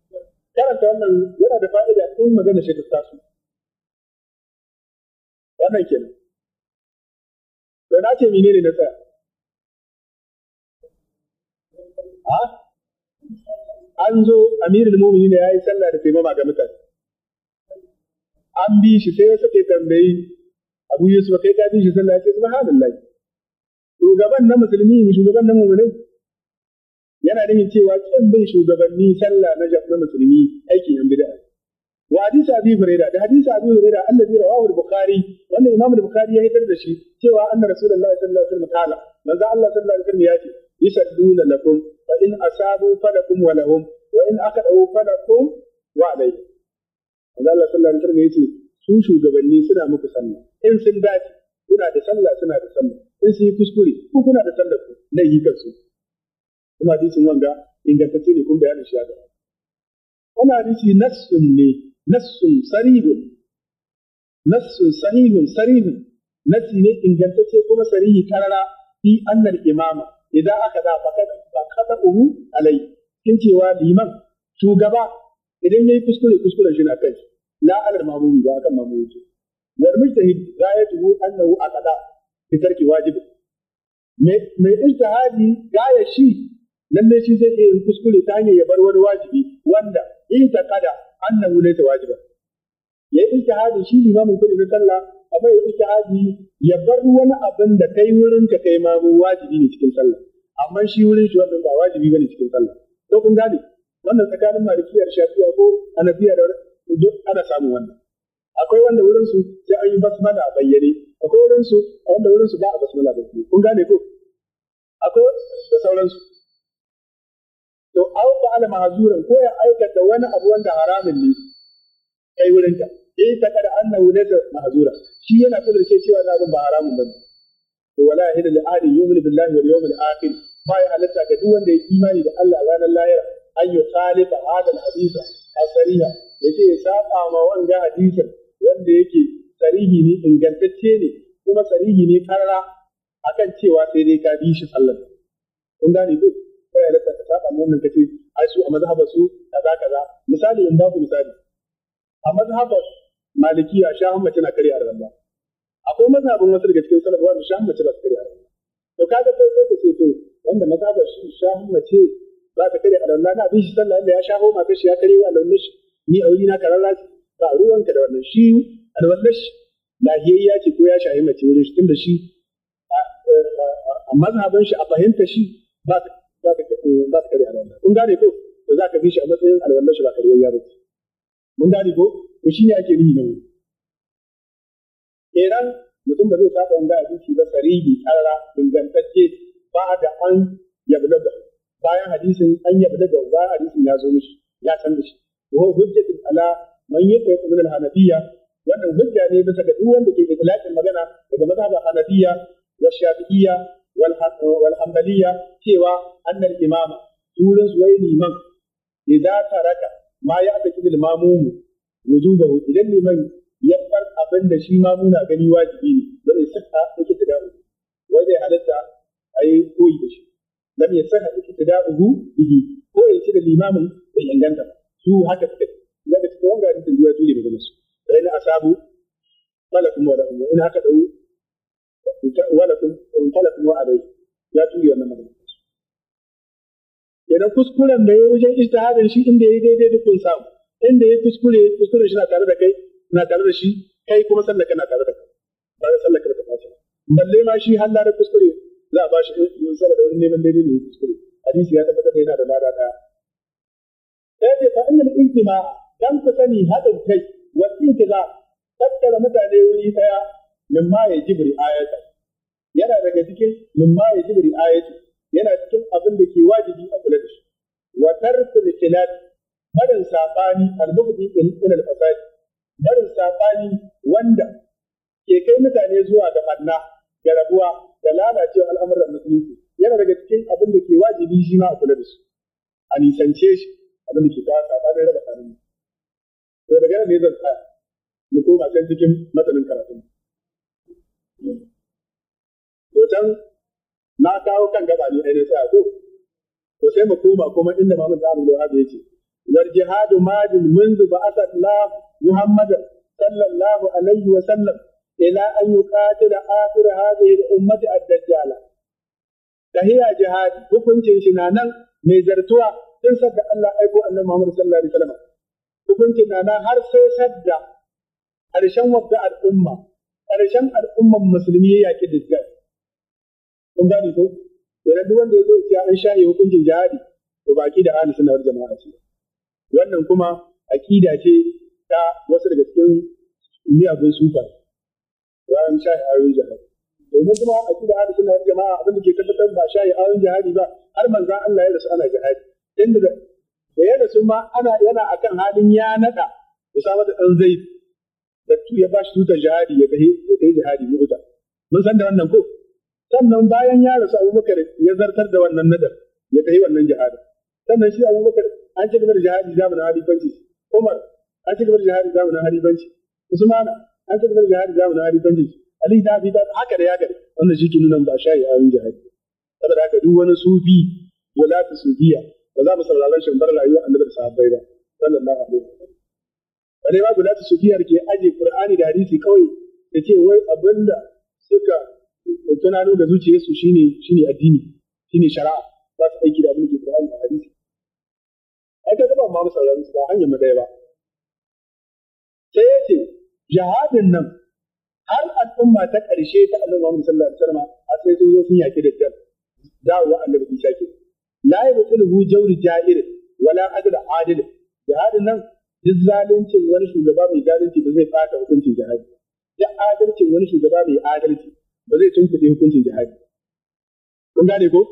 karanta wannan yana da fa'ida in magana shi ta taso wannan kenan to na ce menene na tsaya an zo amirul mu'minin ya yi sallah da taimama ga mutane an bi shi sai wasu ke tambayi Abu Yusuf kai ka bi shi sallah ya ce subhanallah shugaban na musulmi shugaban na mu'minai yana nufin cewa kin bin shugabanni sallah na musulmi aikin yan bid'a wa hadisi Abi Hurairah da hadisi Abi Hurairah allazi rawahu al-Bukhari wanda Imam al-Bukhari ya hitar da shi cewa anna Rasulullahi sallallahu alaihi wasallam kala manzo Allah sallallahu alaihi wasallam ya ce yusalluna lakum fa in asabu falakum wa lahum wa in akadu falakum wa alayhi manzo Allah sallallahu alaihi wasallam ya ce su shugabanni suna muku sallah in sun dace kuna da sallah suna da sallah in sun yi kuskure ku kuna da sallah ku na yi kansu kuma hadisin wanda ingantacce ne kun bayanin shi haka wannan hadisi nassun sarihun nassi ne ingantacce kuma sarihi karara fi annal imama idan aka da fakada uhu alai kin cewa liman shugaba idan yayi kuskuren shi na kai la alal mamumi ba kan mamumi ce wal mujtahid gayatuhu annahu aqada bi tarki wajibi mai ijtihadi gaya shi lalle shi zai iya yin kuskure ta hanyar ya bar wani wajibi wanda in ta kada annahu laysa wajiba ya yi ijtihadi shi limamin kudi na sallah amma ya ijtihadi ya bar wani abin da kai wurin ka kai ma wajibi ne cikin sallah amma shi wurin shi wannan ba wajibi bane cikin sallah to kun gane wannan tsakanin malikiyar shafi'a ko hanafiya da duk ana samun wannan akwai wanda wurin su sai an yi basmala a bayyane akwai wurin su wanda wurin su ba a basmala bayyane kun gane ko akwai da sauransu to aw fa'ala mahzuran ko ya aikata wani abu wanda haramin ne kai wurin ka ta kada annahu laysa mahzura shi yana kudurce cewa na abun ba haramun bane to wala yahillu li ahadin yu'minu billahi wal yawmil akhir ba ya halatta ga duk wanda ya imani da Allah ranar lahira an yi khalifa hadal hadisa asariha yace ya saba ma wanga hadisin wanda yake sarihi ne ingantacce ne kuma sarihi ne karara akan cewa sai dai ka bi shi sallah kun gane ko sai ya lissa ka saba wannan kace ai su a mazhabar su kaza misali in ba ku misali a mazhabar malikiya shahun mace na kare arwalla akwai mazhabin wasu daga cikin salaf wanda shahun mace ba su kare arwalla to kaga sai ka ce to wanda mazhabar shi shahun mace ba ta kare arwalla na bin shi sallah inda ya shaho matar shi ya kare wa launin shi ni auri na kararra ba ruwanka da wannan shi arwallar shi lahiyayya ce ko ya shahi mace wurin shi tunda shi a mazhabin shi a fahimta shi ba ta kare alwallah kun gane ko to za ka bi shi a matsayin alwallah shi ba kariyayya ba ce mun gane ko to shine ake nihi na wuri kenan mutum ba zai saba wanda hadisi ba sarihi karara ingantacce ba da an yablaga bayan hadisin an yablaga bayan hadisin ya zo mishi ya san da shi wa hujjatun ala man yaqulu min al-hanafiyya wannan hujja ne bisa ga duk wanda ke itlaqin magana daga mazhabin hanafiyya wa shafi'iyya wal hanbaliyya cewa annal imama turin suwai liman idan taraka ma ya aka kibil mamumu wujubahu idan liman ya bar abin da shi mamuna gani wajibi ne zai saka yake tada'u wai zai halatta ayi koyi da shi lam yasaka yake tada'u bihi ko ya ci da limamin da inganta su haka suke daga cikin wanga da ya ture daga musu sai na asabu malakum wa rahmu in haka dau walakum talakum wa alai ya ture wannan magana idan kuskuren da ya wajen ijtihadin shi inda yayi daidai duk kun samu inda yayi kuskure shi na tare da kai na tare da shi kai kuma sallar kana tare da kai ba da sallar ka ta bace balle ma shi halla da kuskure za a ba shi saboda wani neman daidai ne kuskure hadisi ya tabbatar da yana da lada daya sai dai fa innal intima dan ku sani hadin kai wa intiza tattara mutane wuri daya mimma ya jibri ayata yana daga cikin mimma ya jibri ayatu yana cikin abin da ke wajibi a kula da shi wa tarkul khilaf barin sabani al-mubdi ila al-fasad barin sabani wanda ke kai mutane zuwa ga banna da rabuwa da lalacewa al'amuran musulunci yana daga cikin abin da ke wajibi shi ma a kula da shi a nisance shi abin da ke kawo sabanin raba tsarin to daga nan ne zan tsaya mu koma can cikin matsalin karatu to can na kawo kan gaba ne ai tsaya ko to sai mu koma kuma inda Muhammad Abdul Wahhab yace wal jihadu madin منذ بعث الله محمد صلى الله عليه وسلم إلى أن يقاتل آخر هذه الأمة الدجال. تهيا جهاد hukuncin shi na nan mai zartuwa tun sadda Allah aiko annabi Muhammad sallallahu alaihi wasallam. Hukuncin na nan har sai sadda ƙarshen wadda al'umma, ƙarshen al'umman musulmi ya yaƙi dajjal. Kun gane ko? Idan duk wanda ya zo ya an shaye hukuncin jihadi to baki da ahli sunna wal jama'a ce. Wannan kuma aqida ce ta wasu daga cikin miyagun sufa. Bayan shaye ayoyin jihadi. Domin kuma aqida ahli sunna wal jama'a abin da ke tabbatar ba shaye ayoyin jihadi ba har manzon Allah ya rasu ana jihadi. Inda da ya rasu ma yana akan halin ya nada Usama da dan Zaid da ya ba shi tutar jihadi ya tafi jihadi mu'ta. Mun san da wannan ko? Sannan bayan ya rasu Abubakar ya zartar da wannan nadar ya tafi wannan jihadi. Sannan shi Abubakar an ci gaba da jihadi zamanin halifanci. Umar an ci gaba da jihadi zamanin halifanci. Usman an ci gaba da jihadi zamanin halifanci. Ali da Abi da haka da ya gari. Wannan shi ke nuna ba shayi a yin jihadi. Saboda haka duk wani sufi wala ta sufiya ba za mu sauraron shi bar rayuwar Annabi da sahabbai ba sallallahu alaihi wasallam. Bare ma guda ta sufiyar ke aje Qur'ani da hadisi kawai da ce wai abinda suka tunano da zuciyarsu shine addini, shine shari'a, ba su aiki da abin da ke Qur'ani da hadisi. Ai ka gaba ma sauraron su ba hanyar madaya ba. Sai ya ce jihadin nan har al'umma ta ƙarshe ta Annabi Muhammad sallallahu alaihi wasallam a sai sun zo sun yaki da dal. Dawowa Annabi Isa ke. La yabtuluhu jawri ja'ir wala adl adil. Jihadin nan duk zaluncin wani shugaba mai zalunci ba zai fata hukuncin jihadi. Duk adalcin wani shugaba mai adalci ba zai tunkuɗe hukuncin jihadi. Kun gane ko?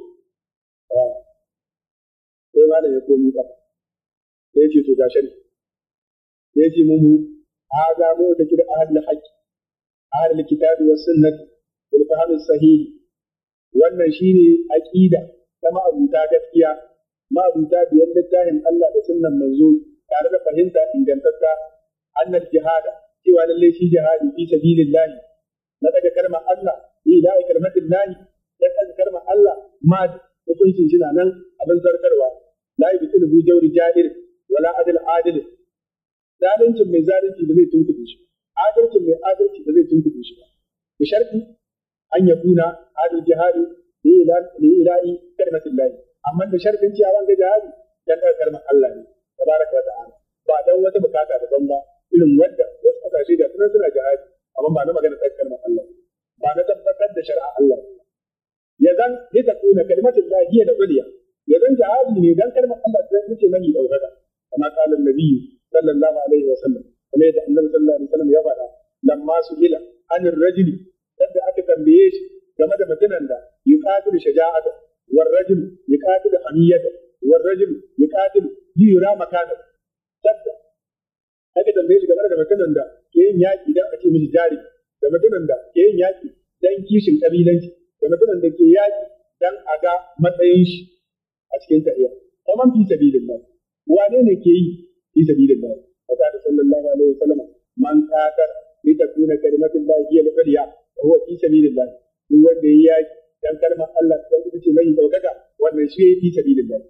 Sai ma da ya komo ƙasa. Sai ya ce to gashi ne. Sai ya ce mu haza mu da kida ahlul haqqi ahlul kitabi was sunnati bil fahm sahih. Wannan shine aqida ta ma'abuta gaskiya, ma'abuta biyan littafin Allah da sunnan manzo tare da fahimta ingantatta annal jihada cewa lallai shi jihadi fi sabilillah na daga kalmar Allah ila kalmatillahi dan daga kalmar Allah ma hukuncin shi nan abin zartarwa la yubtilu jawri jahil wala adl adil. Zalincin mai zalunci ba zai tunkuɗe shi, adalcin mai adalci ba zai tunkuɗe shi ba. Da sharti an yakuna adil jihadi li ilahi kalmatillahi, amma da shartin cewa wanga jihadi dan daga kalmar Allah ne tabaraka wa ta'ala, ba dan wata bukata daban ba irin wadda wasu kasashe da suna jihadi amma ba na magana ta kalmar Allah ba na tabbatar da shari'a Allah ya zan ya takuna kalmatin lahiya da uliya ya zan jihadi ne dan kalmar Allah ta ce mani daukaka kama kalan nabiyyu sallallahu alaihi wa sallam kuma yadda annabi sallallahu alaihi wa sallam ya faɗa lamma su ila anir rajuli yadda aka tambaye shi game da mutumin da yuqatilu shaja'ata war rajul yuqatilu hamiyata war rajul yuqatilu liyura makana sadda aka tambaye shi game da mutumin da ke yin yaƙi dan a ce mishi jari, da mutumin da ke yin yaƙi dan kishin kabilanci, da mutumin da ke yaƙi dan a ga matsayin shi a cikin tafiya. Kaman fi sabilillah. Wane ne ke yi fi sabilillah? Wata da sallallahu alaihi wasallam man qatar li takuna kalimatullahi hiya al-ulya wa huwa fi sabilillah. Duk wanda yayi yaƙi dan kalmar Allah ta ce mai daukaka wannan shi yayi fi sabilillah.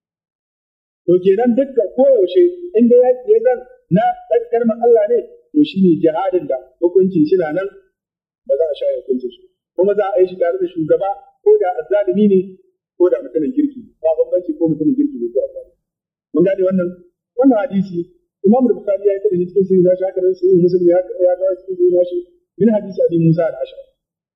To kenan dukkan koyaushe inda yaƙi ya zan na ɗan kalmar Allah ne to shi ne jihadin da hukuncin shi na nan ba za a sha hukuncin shi kuma za a yi shi tare da shugaba ko da azzalimi ne ko da mutumin kirki ba bambanci ko mutumin kirki ne ko azzalimi. Mun gane wannan hadisi Imam Bukhari ya yi ta da cikin sirri nashi haka nan sai Muslim ya kawo cikin sirri nashi min hadisi Abi Musa al-Ash'ari.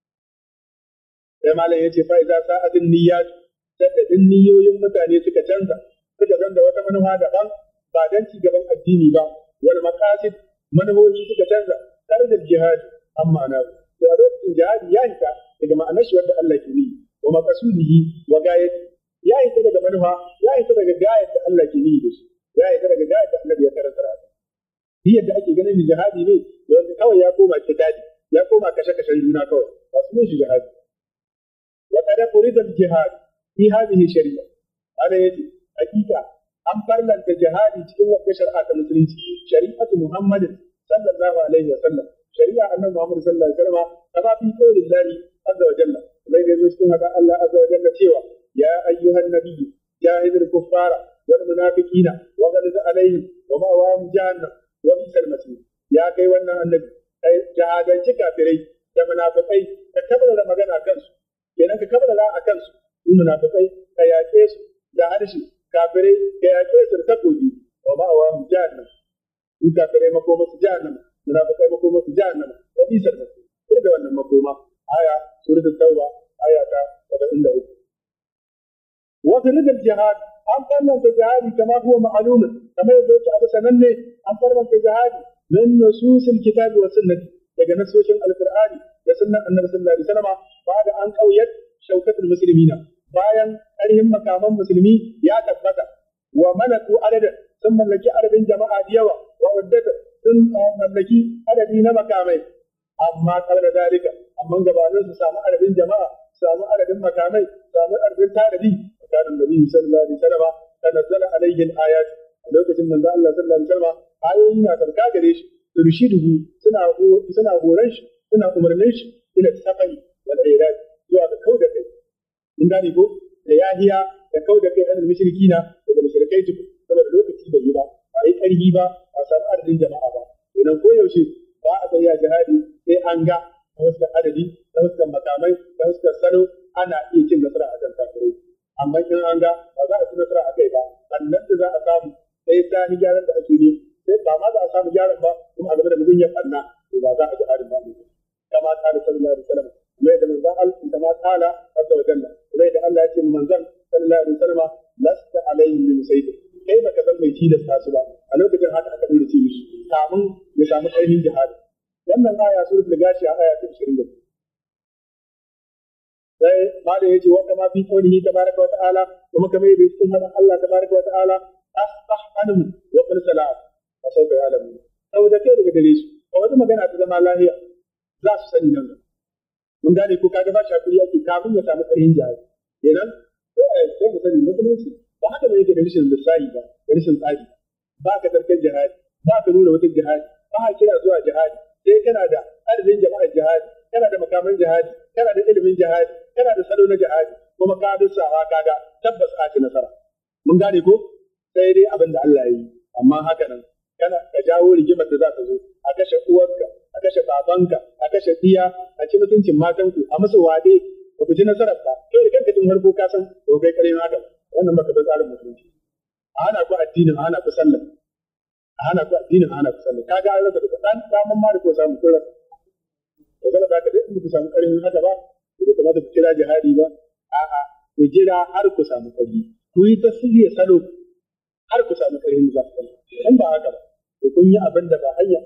Sai malam yace fa idza sa'atin niyyat saddadin niyoyin mutane suka canza suka zanda wata manufa daban ba dan ci gaban addini ba wal maqasid manufofi suka canza tare da jihadi amma na to a lokacin jihadi ya hita daga ma'anar shi wanda Allah ke yi wa maqasudihi wa gayati ya hita daga manufa ya hita daga gayat da Allah ke yi da shi ya hita daga gayat da Allah ya karanta shi yadda ake ganin jihadi ne wanda kawai ya koma kitadi ya koma kashe-kashen juna kawai ba su shi jihadi wa kada furida jihad fi hadhihi shari'a ana yace hakika an farlanta jihadi cikin wata shari'a ta musulunci shari'atu Muhammadin sallallahu alaihi wa sallam shari'a annabi Muhammad sallallahu alaihi wa sallam kama fi qawli Allah azza wa jalla zai ga cikin hada Allah azza wa jalla cewa ya ayyuhan nabiyyu jahidil kuffara wal munafiqina wa ghalid alaihim wa ma'awahum jahannam wa bisal masir ya kai wannan annabi kai jahadanci kafirai da munafikai ka tabbata magana kansu kenan ka kabbala a kansu su munafikai ka yaƙe su da harshe kafirai ka yaƙe su da takobi wa ma'awahum jahannam su kafirai makoma su jahannam munafikai makoma su jahannam wa bisal masir da wannan makoma aya suratul tauba aya ta 73 wa fi ridal jihad an farmanta jihadi kama huwa ma'lumun kamar yadda yake abu sananne an farmanta jihadi min nususil kitabi wa sunnati daga nasoshin alqur'ani da sunnan annabi sallallahu alaihi wasallam ba'da an qauyat shaukatul muslimina bayan ƙarhin makaman musulmi ya tabbata wa malaku adada sun mallaki adadin jama'a da yawa wa waddata sun mallaki adadi na makamai amma kabla dalika amma gabanin su samu adadin jama'a samu adadin makamai samu adadin tarihi tsakanin nabi sallallahu alaihi wasallam tanazzala alaihi al-ayat a lokacin manzo Allah sallallahu alaihi wasallam ayoyi na sarka gare shi turshiduhu suna horon shi suna umarnin shi ila safai wal irad zuwa ga kauda kai mun gane ko da yahiya da kauda kai an mushrikina daga mushrikai tuku saboda lokaci bai yi ba ba yi karhi ba a samu adadin jama'a ba idan ko yaushe ba a tsaya jihadi sai an ga ta wasu adadi ta wasu makamai ta wasu salo ana iya cin nasara a kan kafirai amma in an ga ba za a ci nasara a kai ba annan da za a samu sai ta ni gyaran da ake yi sai ba ma za a samu gyaran ba kuma a game da mugun ya ɓanna to ba za a ji harin ba ne kama ta da sallallahu alaihi wasallam kuma da manzon Allah kama kala azza wa jalla kuma da Allah ya ce manzon sallallahu alaihi wasallam lasta alaihim bi musaytir kai baka san mai tilasta su ba a lokacin haka aka dole ce mishi kamun ya samu ƙarfin jihadi wannan aya suratul gashiya aya ta 20 sai ma da yace wa kama fi qawlihi tabaraka wa ta'ala kuma kamar yadda cikin hannun Allah tabaraka wa ta'ala asbah anhum wa qul salam fa sawfa ya'lamun saboda kai daga gare su ko wata magana ta zama lahiya za su sani nan mun gane ko kaga ba shakuri yake kafin ya samu ƙarfin jihadi kenan sai mu sani musulunci ba haka ne yake da rashin lissahi ba da rashin tsari ba ka tarkar jihadi ba ka nuna wata jihadi ba ka kira zuwa jihadi sai kana da adadin jama'ar jihadi kana da makaman jihadi kana da ilimin jihadi kana da salo na jihadi kuma ka dusawa kaga tabbas a ci nasara mun gane ko sai dai abin da Allah ya yi amma haka nan kana ka jawo rigimar da za ta zo a kashe uwarka a kashe babanka a kashe diya a ci mutuncin matanku a musu wade ba ku ji nasarar ba kai da kanka tun harko ka san to kai kare haka wannan baka da tsarin musulunci a hana ku addinin a hana ku sallah a hana ku addinin a hana ku sallah kaga an rasa da dan daman ma da ko samu kura to kada ka da ku samu karin haka ba da kamata ku kira jihadi ba a'a ku jira har ku samu kari ku yi tasiriya salo har ku samu karin da za ku in ba haka ba to kun yi abin da ba hanya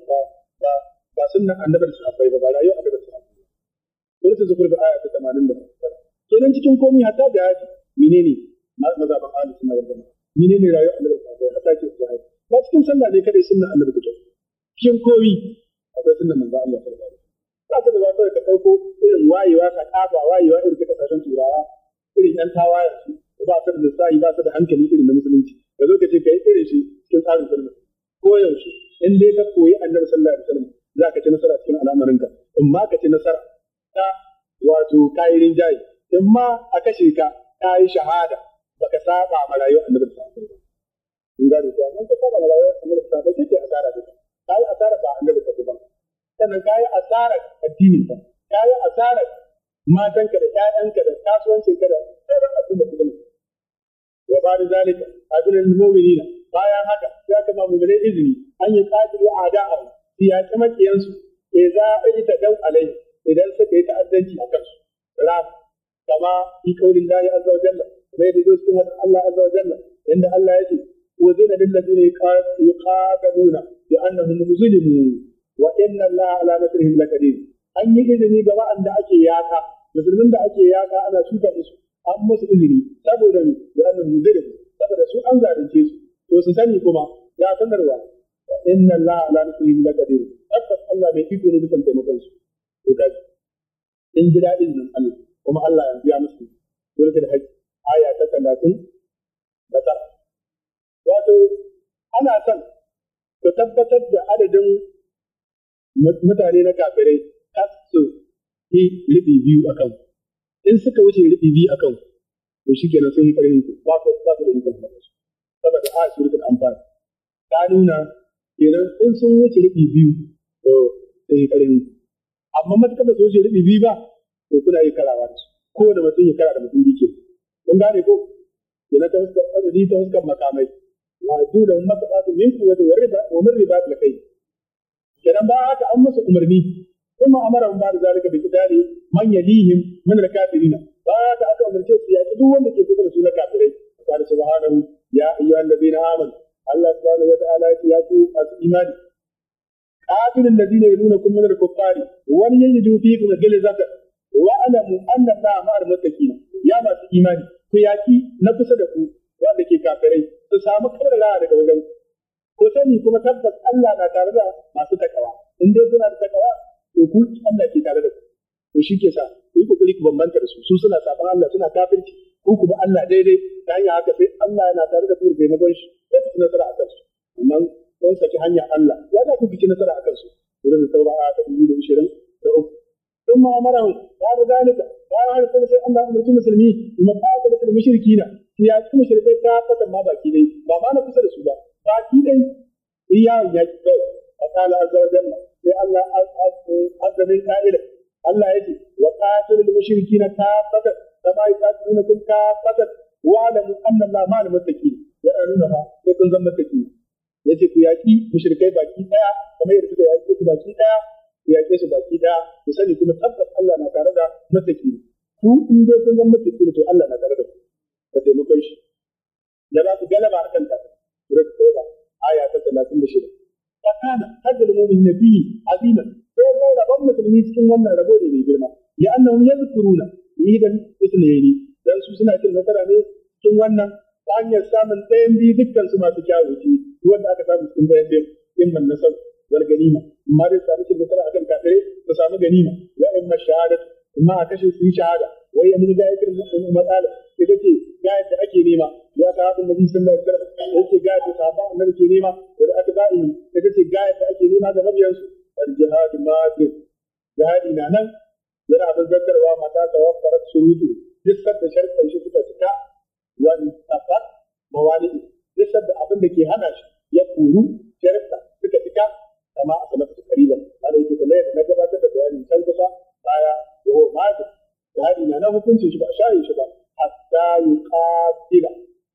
ba sunnan annabi da sahabbai ba rayuwar annabi da sahabbai suratul zukhruf aya ta 89 kenan cikin komai hatta jihadi menene mazhaban ahlus sunna wal jamaa menene rayuwar annabi da sahabbai hatta ce jihadi ba cikin sallah ne kadai sunnan annabi take cikin komai akwai sunnan manzo Allah sallallahu alaihi wasallam ba ka da ka dauko irin wayewa ka kaba wayewa irin ta kasashen turawa irin yan tawaye su ba su da lissafi ba su da hankali irin na musulunci da zo ka ce kai irin shi cikin tsarin sunna ko yaushe in dai ka koyi annabi sallallahu alaihi wasallam za ka ci nasara cikin al'amarinka in ma ka ci nasara ta wato kayi rinjaye in ma a kashe ka kayi shahada baka saba ma rayuwar annabi sallallahu alaihi wasallam in gane ko amma ka saba ma rayuwar annabi sallallahu alaihi wasallam sai asara da kayi asara ba annabi ka ba sannan kayi asara addinin ka kayi asara matanka da ƴaƴanka da kasuwancinka da sauran abin da kuma wa ba da zalika abin al-mu'minina bayan haka ya kama mu'minai izini an yi qatilu a'da'a su yaƙi maƙiyansu za a yi ta dau alai idan suka yi ta'addanci a kansu ram kama fi kaulin lahi azza wa jalla kuma yadda zai cikin Allah azza wa jalla inda Allah yake wa zina lil ladina yuqataluna bi annahum zulimu wa inna Allah ala nasrihim laqadir an yi izini ga wa'anda ake yaƙa musulmin da ake yaƙa ana cuta musu an musu izini saboda ne bi annahum zulimu saboda su an zalunce su to su sani kuma ya sanarwa inna Allah ala nasrihim laqadir tabbas Allah bai iko ne dukan taimakon su to kaji in ji dadin nan Allah kuma Allah ya biya musu dole da haji aya ta 30 da ta wato ana son ku tabbatar da adadin mutane na kafirai kasu yi ribi biyu akan in suka wuce ribi biyu akan to shikenan sun yi karfin ku ba ku da ikon su saboda a suratul anfal ta nuna kenan in sun wuce rubi biyu to sai karami amma matakar da su wuce rubi biyu ba to kuna yi karawa da su kowane mutum ya kara da mutum biyu ke kun gane ko kenan ta fuskar adadi ta fuskar makamai wa dole mun maka su min kuwa da riba wa min riba da kai kenan ba haka an musu umarni kuma amara mun ba da zalika bi kidari man yalihim min al-kafirin ba haka aka umarce su ya duk wanda ke kusa da su na kafirai قال سبحانه يا أيها الذين آمنوا الله سبحانه وتعالى يأتي الإيمان قاتل الذين يلونكم من الكفار وليجدوا فيكم غلظة واعلموا أن الله مع المتقين يا ما في إيمان كياكي نفسدكم wanda ke kafirai su samu karara daga wajen ko sani kuma tabbas Allah na tare da masu takawa in dai suna da takawa to ku Allah ke tare da ku to shi ke sa ku yi kokari ku bambanta da su suna saban Allah suna kafirci ko kuma Allah daidai ta hanyar haka sai Allah yana tare da ku da taimakon shi sai ku ci nasara a kansu amma kun saki hanyar Allah ya za ku ci nasara a kansu wurin da tauba a 2023 ثم أمرهم بعد ذلك قال هذا sai Allah umarci musulmi kuma qatalatul mushrikina ya ci mushrikai ta fata ma baki dai ba ma na kusa da su ba baki dai iya ya ci dai qala azza wa jalla sai Allah azza min qa'ila Allah yace wa qatilul mushrikina ta fata kama yaqatilunakum ka fata wa alamu anna Allah ma'al muttaqin ya nuna ba sai kun zama muttaqin yace ku yaki mushrikai baki daya kamar yadda suka yaki ku baki daya ku yake su baki daya ku sani kuma tabbas Allah na tare da muttaqin ku in dai kun zama muttaqin to Allah na tare da ku da taimakon shi da ba ku galaba a kanta surat tauba aya ta 36 fakana hadal mu'min nabiyyi aziman sai ga rabon musulmi cikin wannan rabo ne mai girma ya annahum yadhkuruna idan uslayni dan su suna cin nasara ne cikin wannan ta hanyar samun ɗayan biyu dukkan su masu kyawu ce wanda aka samu cikin ɗayan biyu in man nasar wal ganima amma dai samu cin nasara akan kafirai su samu ganima wa in mashahadatu amma a kashe su yi shahada wai ya mun ga yakin matsala ita ce ga yadda ake nema ya sahabin nabi sallallahu alaihi wasallam yace ga yadda sahabban annabi ke nema da atba'i ita ce ga yadda ake nema ga mabiyansu al jihad madin jihadi na nan yana abin zartarwa mata tawaffarat shurutu duk da sharɗan shi suka cika wani tafat mawali duk da abin da ke hana shi ya kuru sharɗa suka cika kama a salafatu qariban wanda yake kamar yadda na gabatar da bayani can kusa baya ko madin jihadi na nan hukuncin shi ba shayi shi ba hatta yuqatila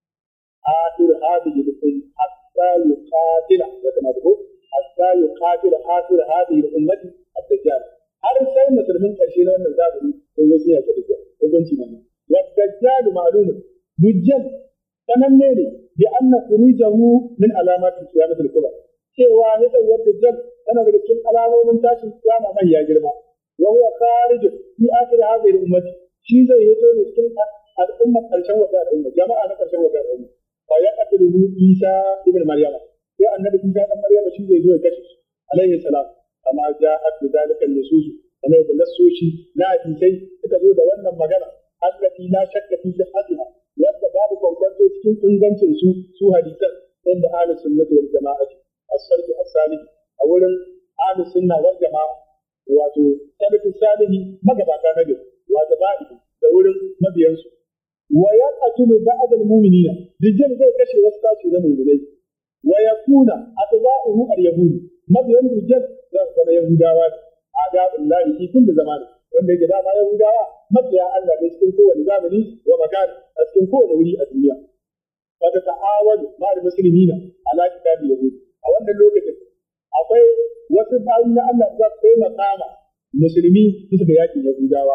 akhir hadhihi al-ummah hatta yuqatila kama da hatta yuqatila akhir hadhihi al-ummah ad-dajjal har sai musulmin karshe na wannan zamani ko zo sai ya ce da hukunci nan wa dajjal ma'lum dajjal sananne ne bi anna khurujahu min alamat al-qiyamah al-kubra cewa ya da dajjal yana daga cikin alamomin tashin kiyama mai ya girma wa huwa kharij fi akhir hadhihi al-ummah shi zai yi ne cikin al'ummar karshen wata al'umma jama'a na karshen wata al'umma fa ya qatilu Isa ibn Maryam sai annabi Isa dan Maryam shi zai zo ya kashe shi alaihi salam amma ja'at bi dalika an-nusus ana da nasoshi na hadisai suka zo da wannan magana allati la shakka fi sihhatiha yadda babu kwankwanto cikin ingancin su hadisan inda ahlus sunnati wal jama'ati as-salaf as-salih a wurin ahlus sunna wal jama'a wato salafus salihi magabata na gari wato ba'i da wurin mabiyansu wa yaqtulu ba'd al-mu'minina rijal zai kashe wasu kashi na mu'minai wa yakuna atba'uhu al-yahud mabiyan rijal za su zama yahudawa adabullahi fi kulli zamani wanda yake dama yahudawa mabiya Allah ne cikin kowane zamani wa makan a cikin kowane wuri a duniya wata ta'awadu ma'al muslimina ala kitabi yahud a wannan lokacin akwai wasu bayin na Allah za su taimaka ma musulmi su suka yakin yahudawa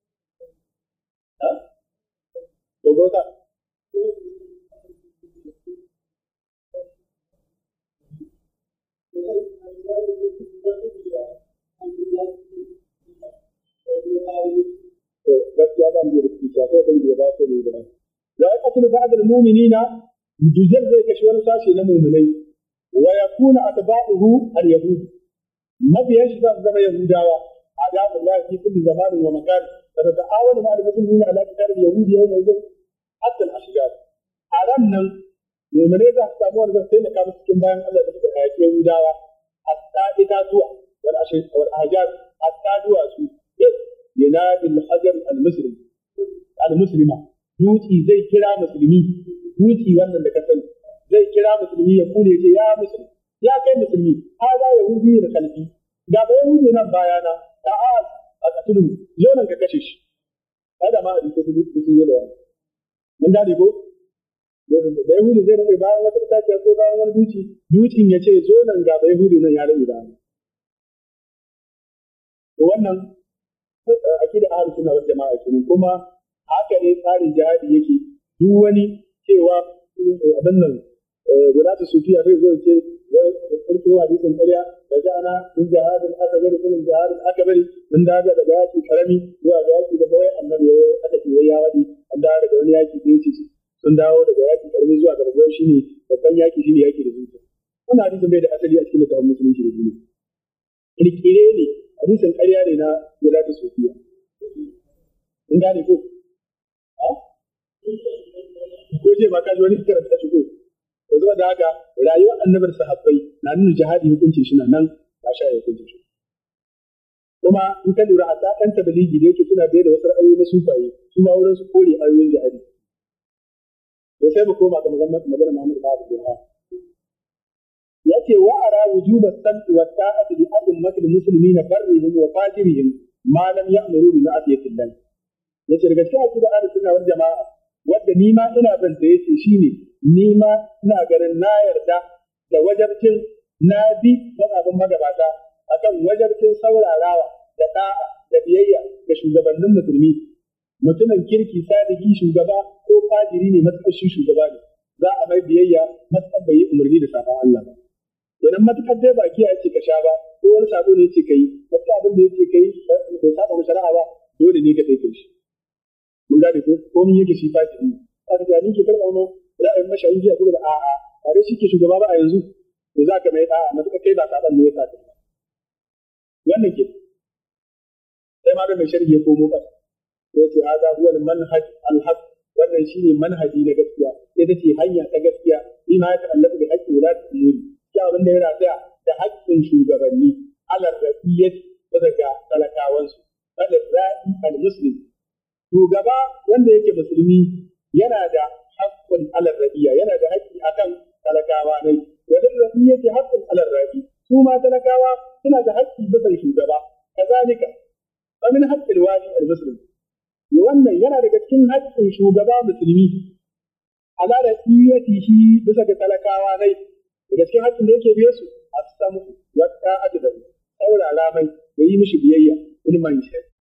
Dogota. gaskiya ban da rubuta sai ban da ba su da la yaqtulu ba'd al-mu'minina dujal zai kashe wani sashi na mu'minai wa yakuna atba'uhu al-yahud mabiyan shi za su zama yahudawa adabu Allah fi kulli zamanin wa makan da ta'awunu ma'a al-muslimin ala qital al-yahud yawma idhin hatta al-ashjar a ran nan mu'minai za su samu wanda zai taimaka musu cikin bayan Allah da suka yaki yahudawa hatta itatuwa wal ahjar hatta duwatsu ينادي الحجر المسلم المسلمة دوتي زي كرا مسلمي دوتي wannan da ka sani zai kira musulmi ya kule ce ya musulmi ya kai musulmi hada yahudi da kalbi ga ba yahudi nan bayana ta'al a katulu zo nan ka kashe shi kada ma a dike su yi da mun dade ko da yahudi zai rage bayan wata itaciya ko bayan wani dukin ya ce zo nan ga ba yahudi nan ya rage da wannan akida ahlus sunna wal jama'a kenan kuma haka ne tsarin jihadi yake duk wani cewa abin nan guda ta sufiya zai zo ce wai hadisin ƙarya da jana in jihadin aka gari kullum jihadin aka bari mun daga daga yaki karami zuwa ga yaki da bawai annabi aka ce wai ya wadi an dawo daga wani yaki da yake sun dawo daga yaki karami zuwa ga bawai shine babban yaki shine yaki da zuciya wannan hadisin bai da asali a cikin littafin musulunci da duniya kirkire ne hadisin ƙarya ne na guda ta sufiya in gane ko ko je ba ka ji wani karanta shi ko to zuwa da haka rayuwar annabar sahabbai na nuna jihadi hukunci shi nan ba sha ya hukunci shi kuma in ka lura a ɗan tabaligi da yake suna da wasu ra'ayoyi na sufaye su ma wurin su kore ayoyin jihadi to sai mu koma ga magana Muhammad bin Abdullah yace wa ara wujuba sam'i wa ta'ati li ummatil muslimina barrihim wa fajirihim ma lam ya'muru bi ma'siyati Allah yace daga cikin akida ahlus sunna wal jama'a wanda ni ma ina ban da yace shine ni ma ina ganin na yarda da wajabcin na bi mazhabin magabata akan wajabcin saurarawa da da'a da biyayya ga shugabannin musulmi mutumin kirki sadiki shugaba ko fajiri ne matsakashi shugaba ne za a mai biyayya matsakan bai yi umarni da safa Allah ba idan matukar dai baki ya ce ka sha ba ko wani sabo ne ce kai wata abin da yake kai bai saba shari'a ba dole ne ka kai shi mun gane ko mun yake shi fajiri aka ga ni ke karɓa mu ra'ayin mashayin jiya kuma a'a ba dai shi ke shugaba ba a yanzu to za ka mai da'a matukar kai ba saban ne ya sa ka wannan ke sai ma da mai sharhi ya komo ƙasa sai ce haza huwa al-manhaj al-haq wannan shine manhaji na gaskiya ita ce hanya ta gaskiya shi ma ya ta'allaka bi haqqi wala umuri ya abin da ya rataya da haƙƙin shugabanni alar rafiyyati daga talakawansu kada ra'i al-muslim shugaba wanda yake musulmi yana da haƙƙin alar rafiya yana da haƙƙi akan talakawa ne wadda rafiyyati haƙƙin alar rafi su ma talakawa suna da haƙƙi bisa shugaba kazalika fa min haqqil wali al-muslim wannan yana daga cikin haƙƙin shugaba musulmi ala rafiyyatihi bisa ga talakawa ne daga cikin haƙƙin da yake biye su as-samu wa ta'atu da saurara mai da yi mishi biyayya ilman shi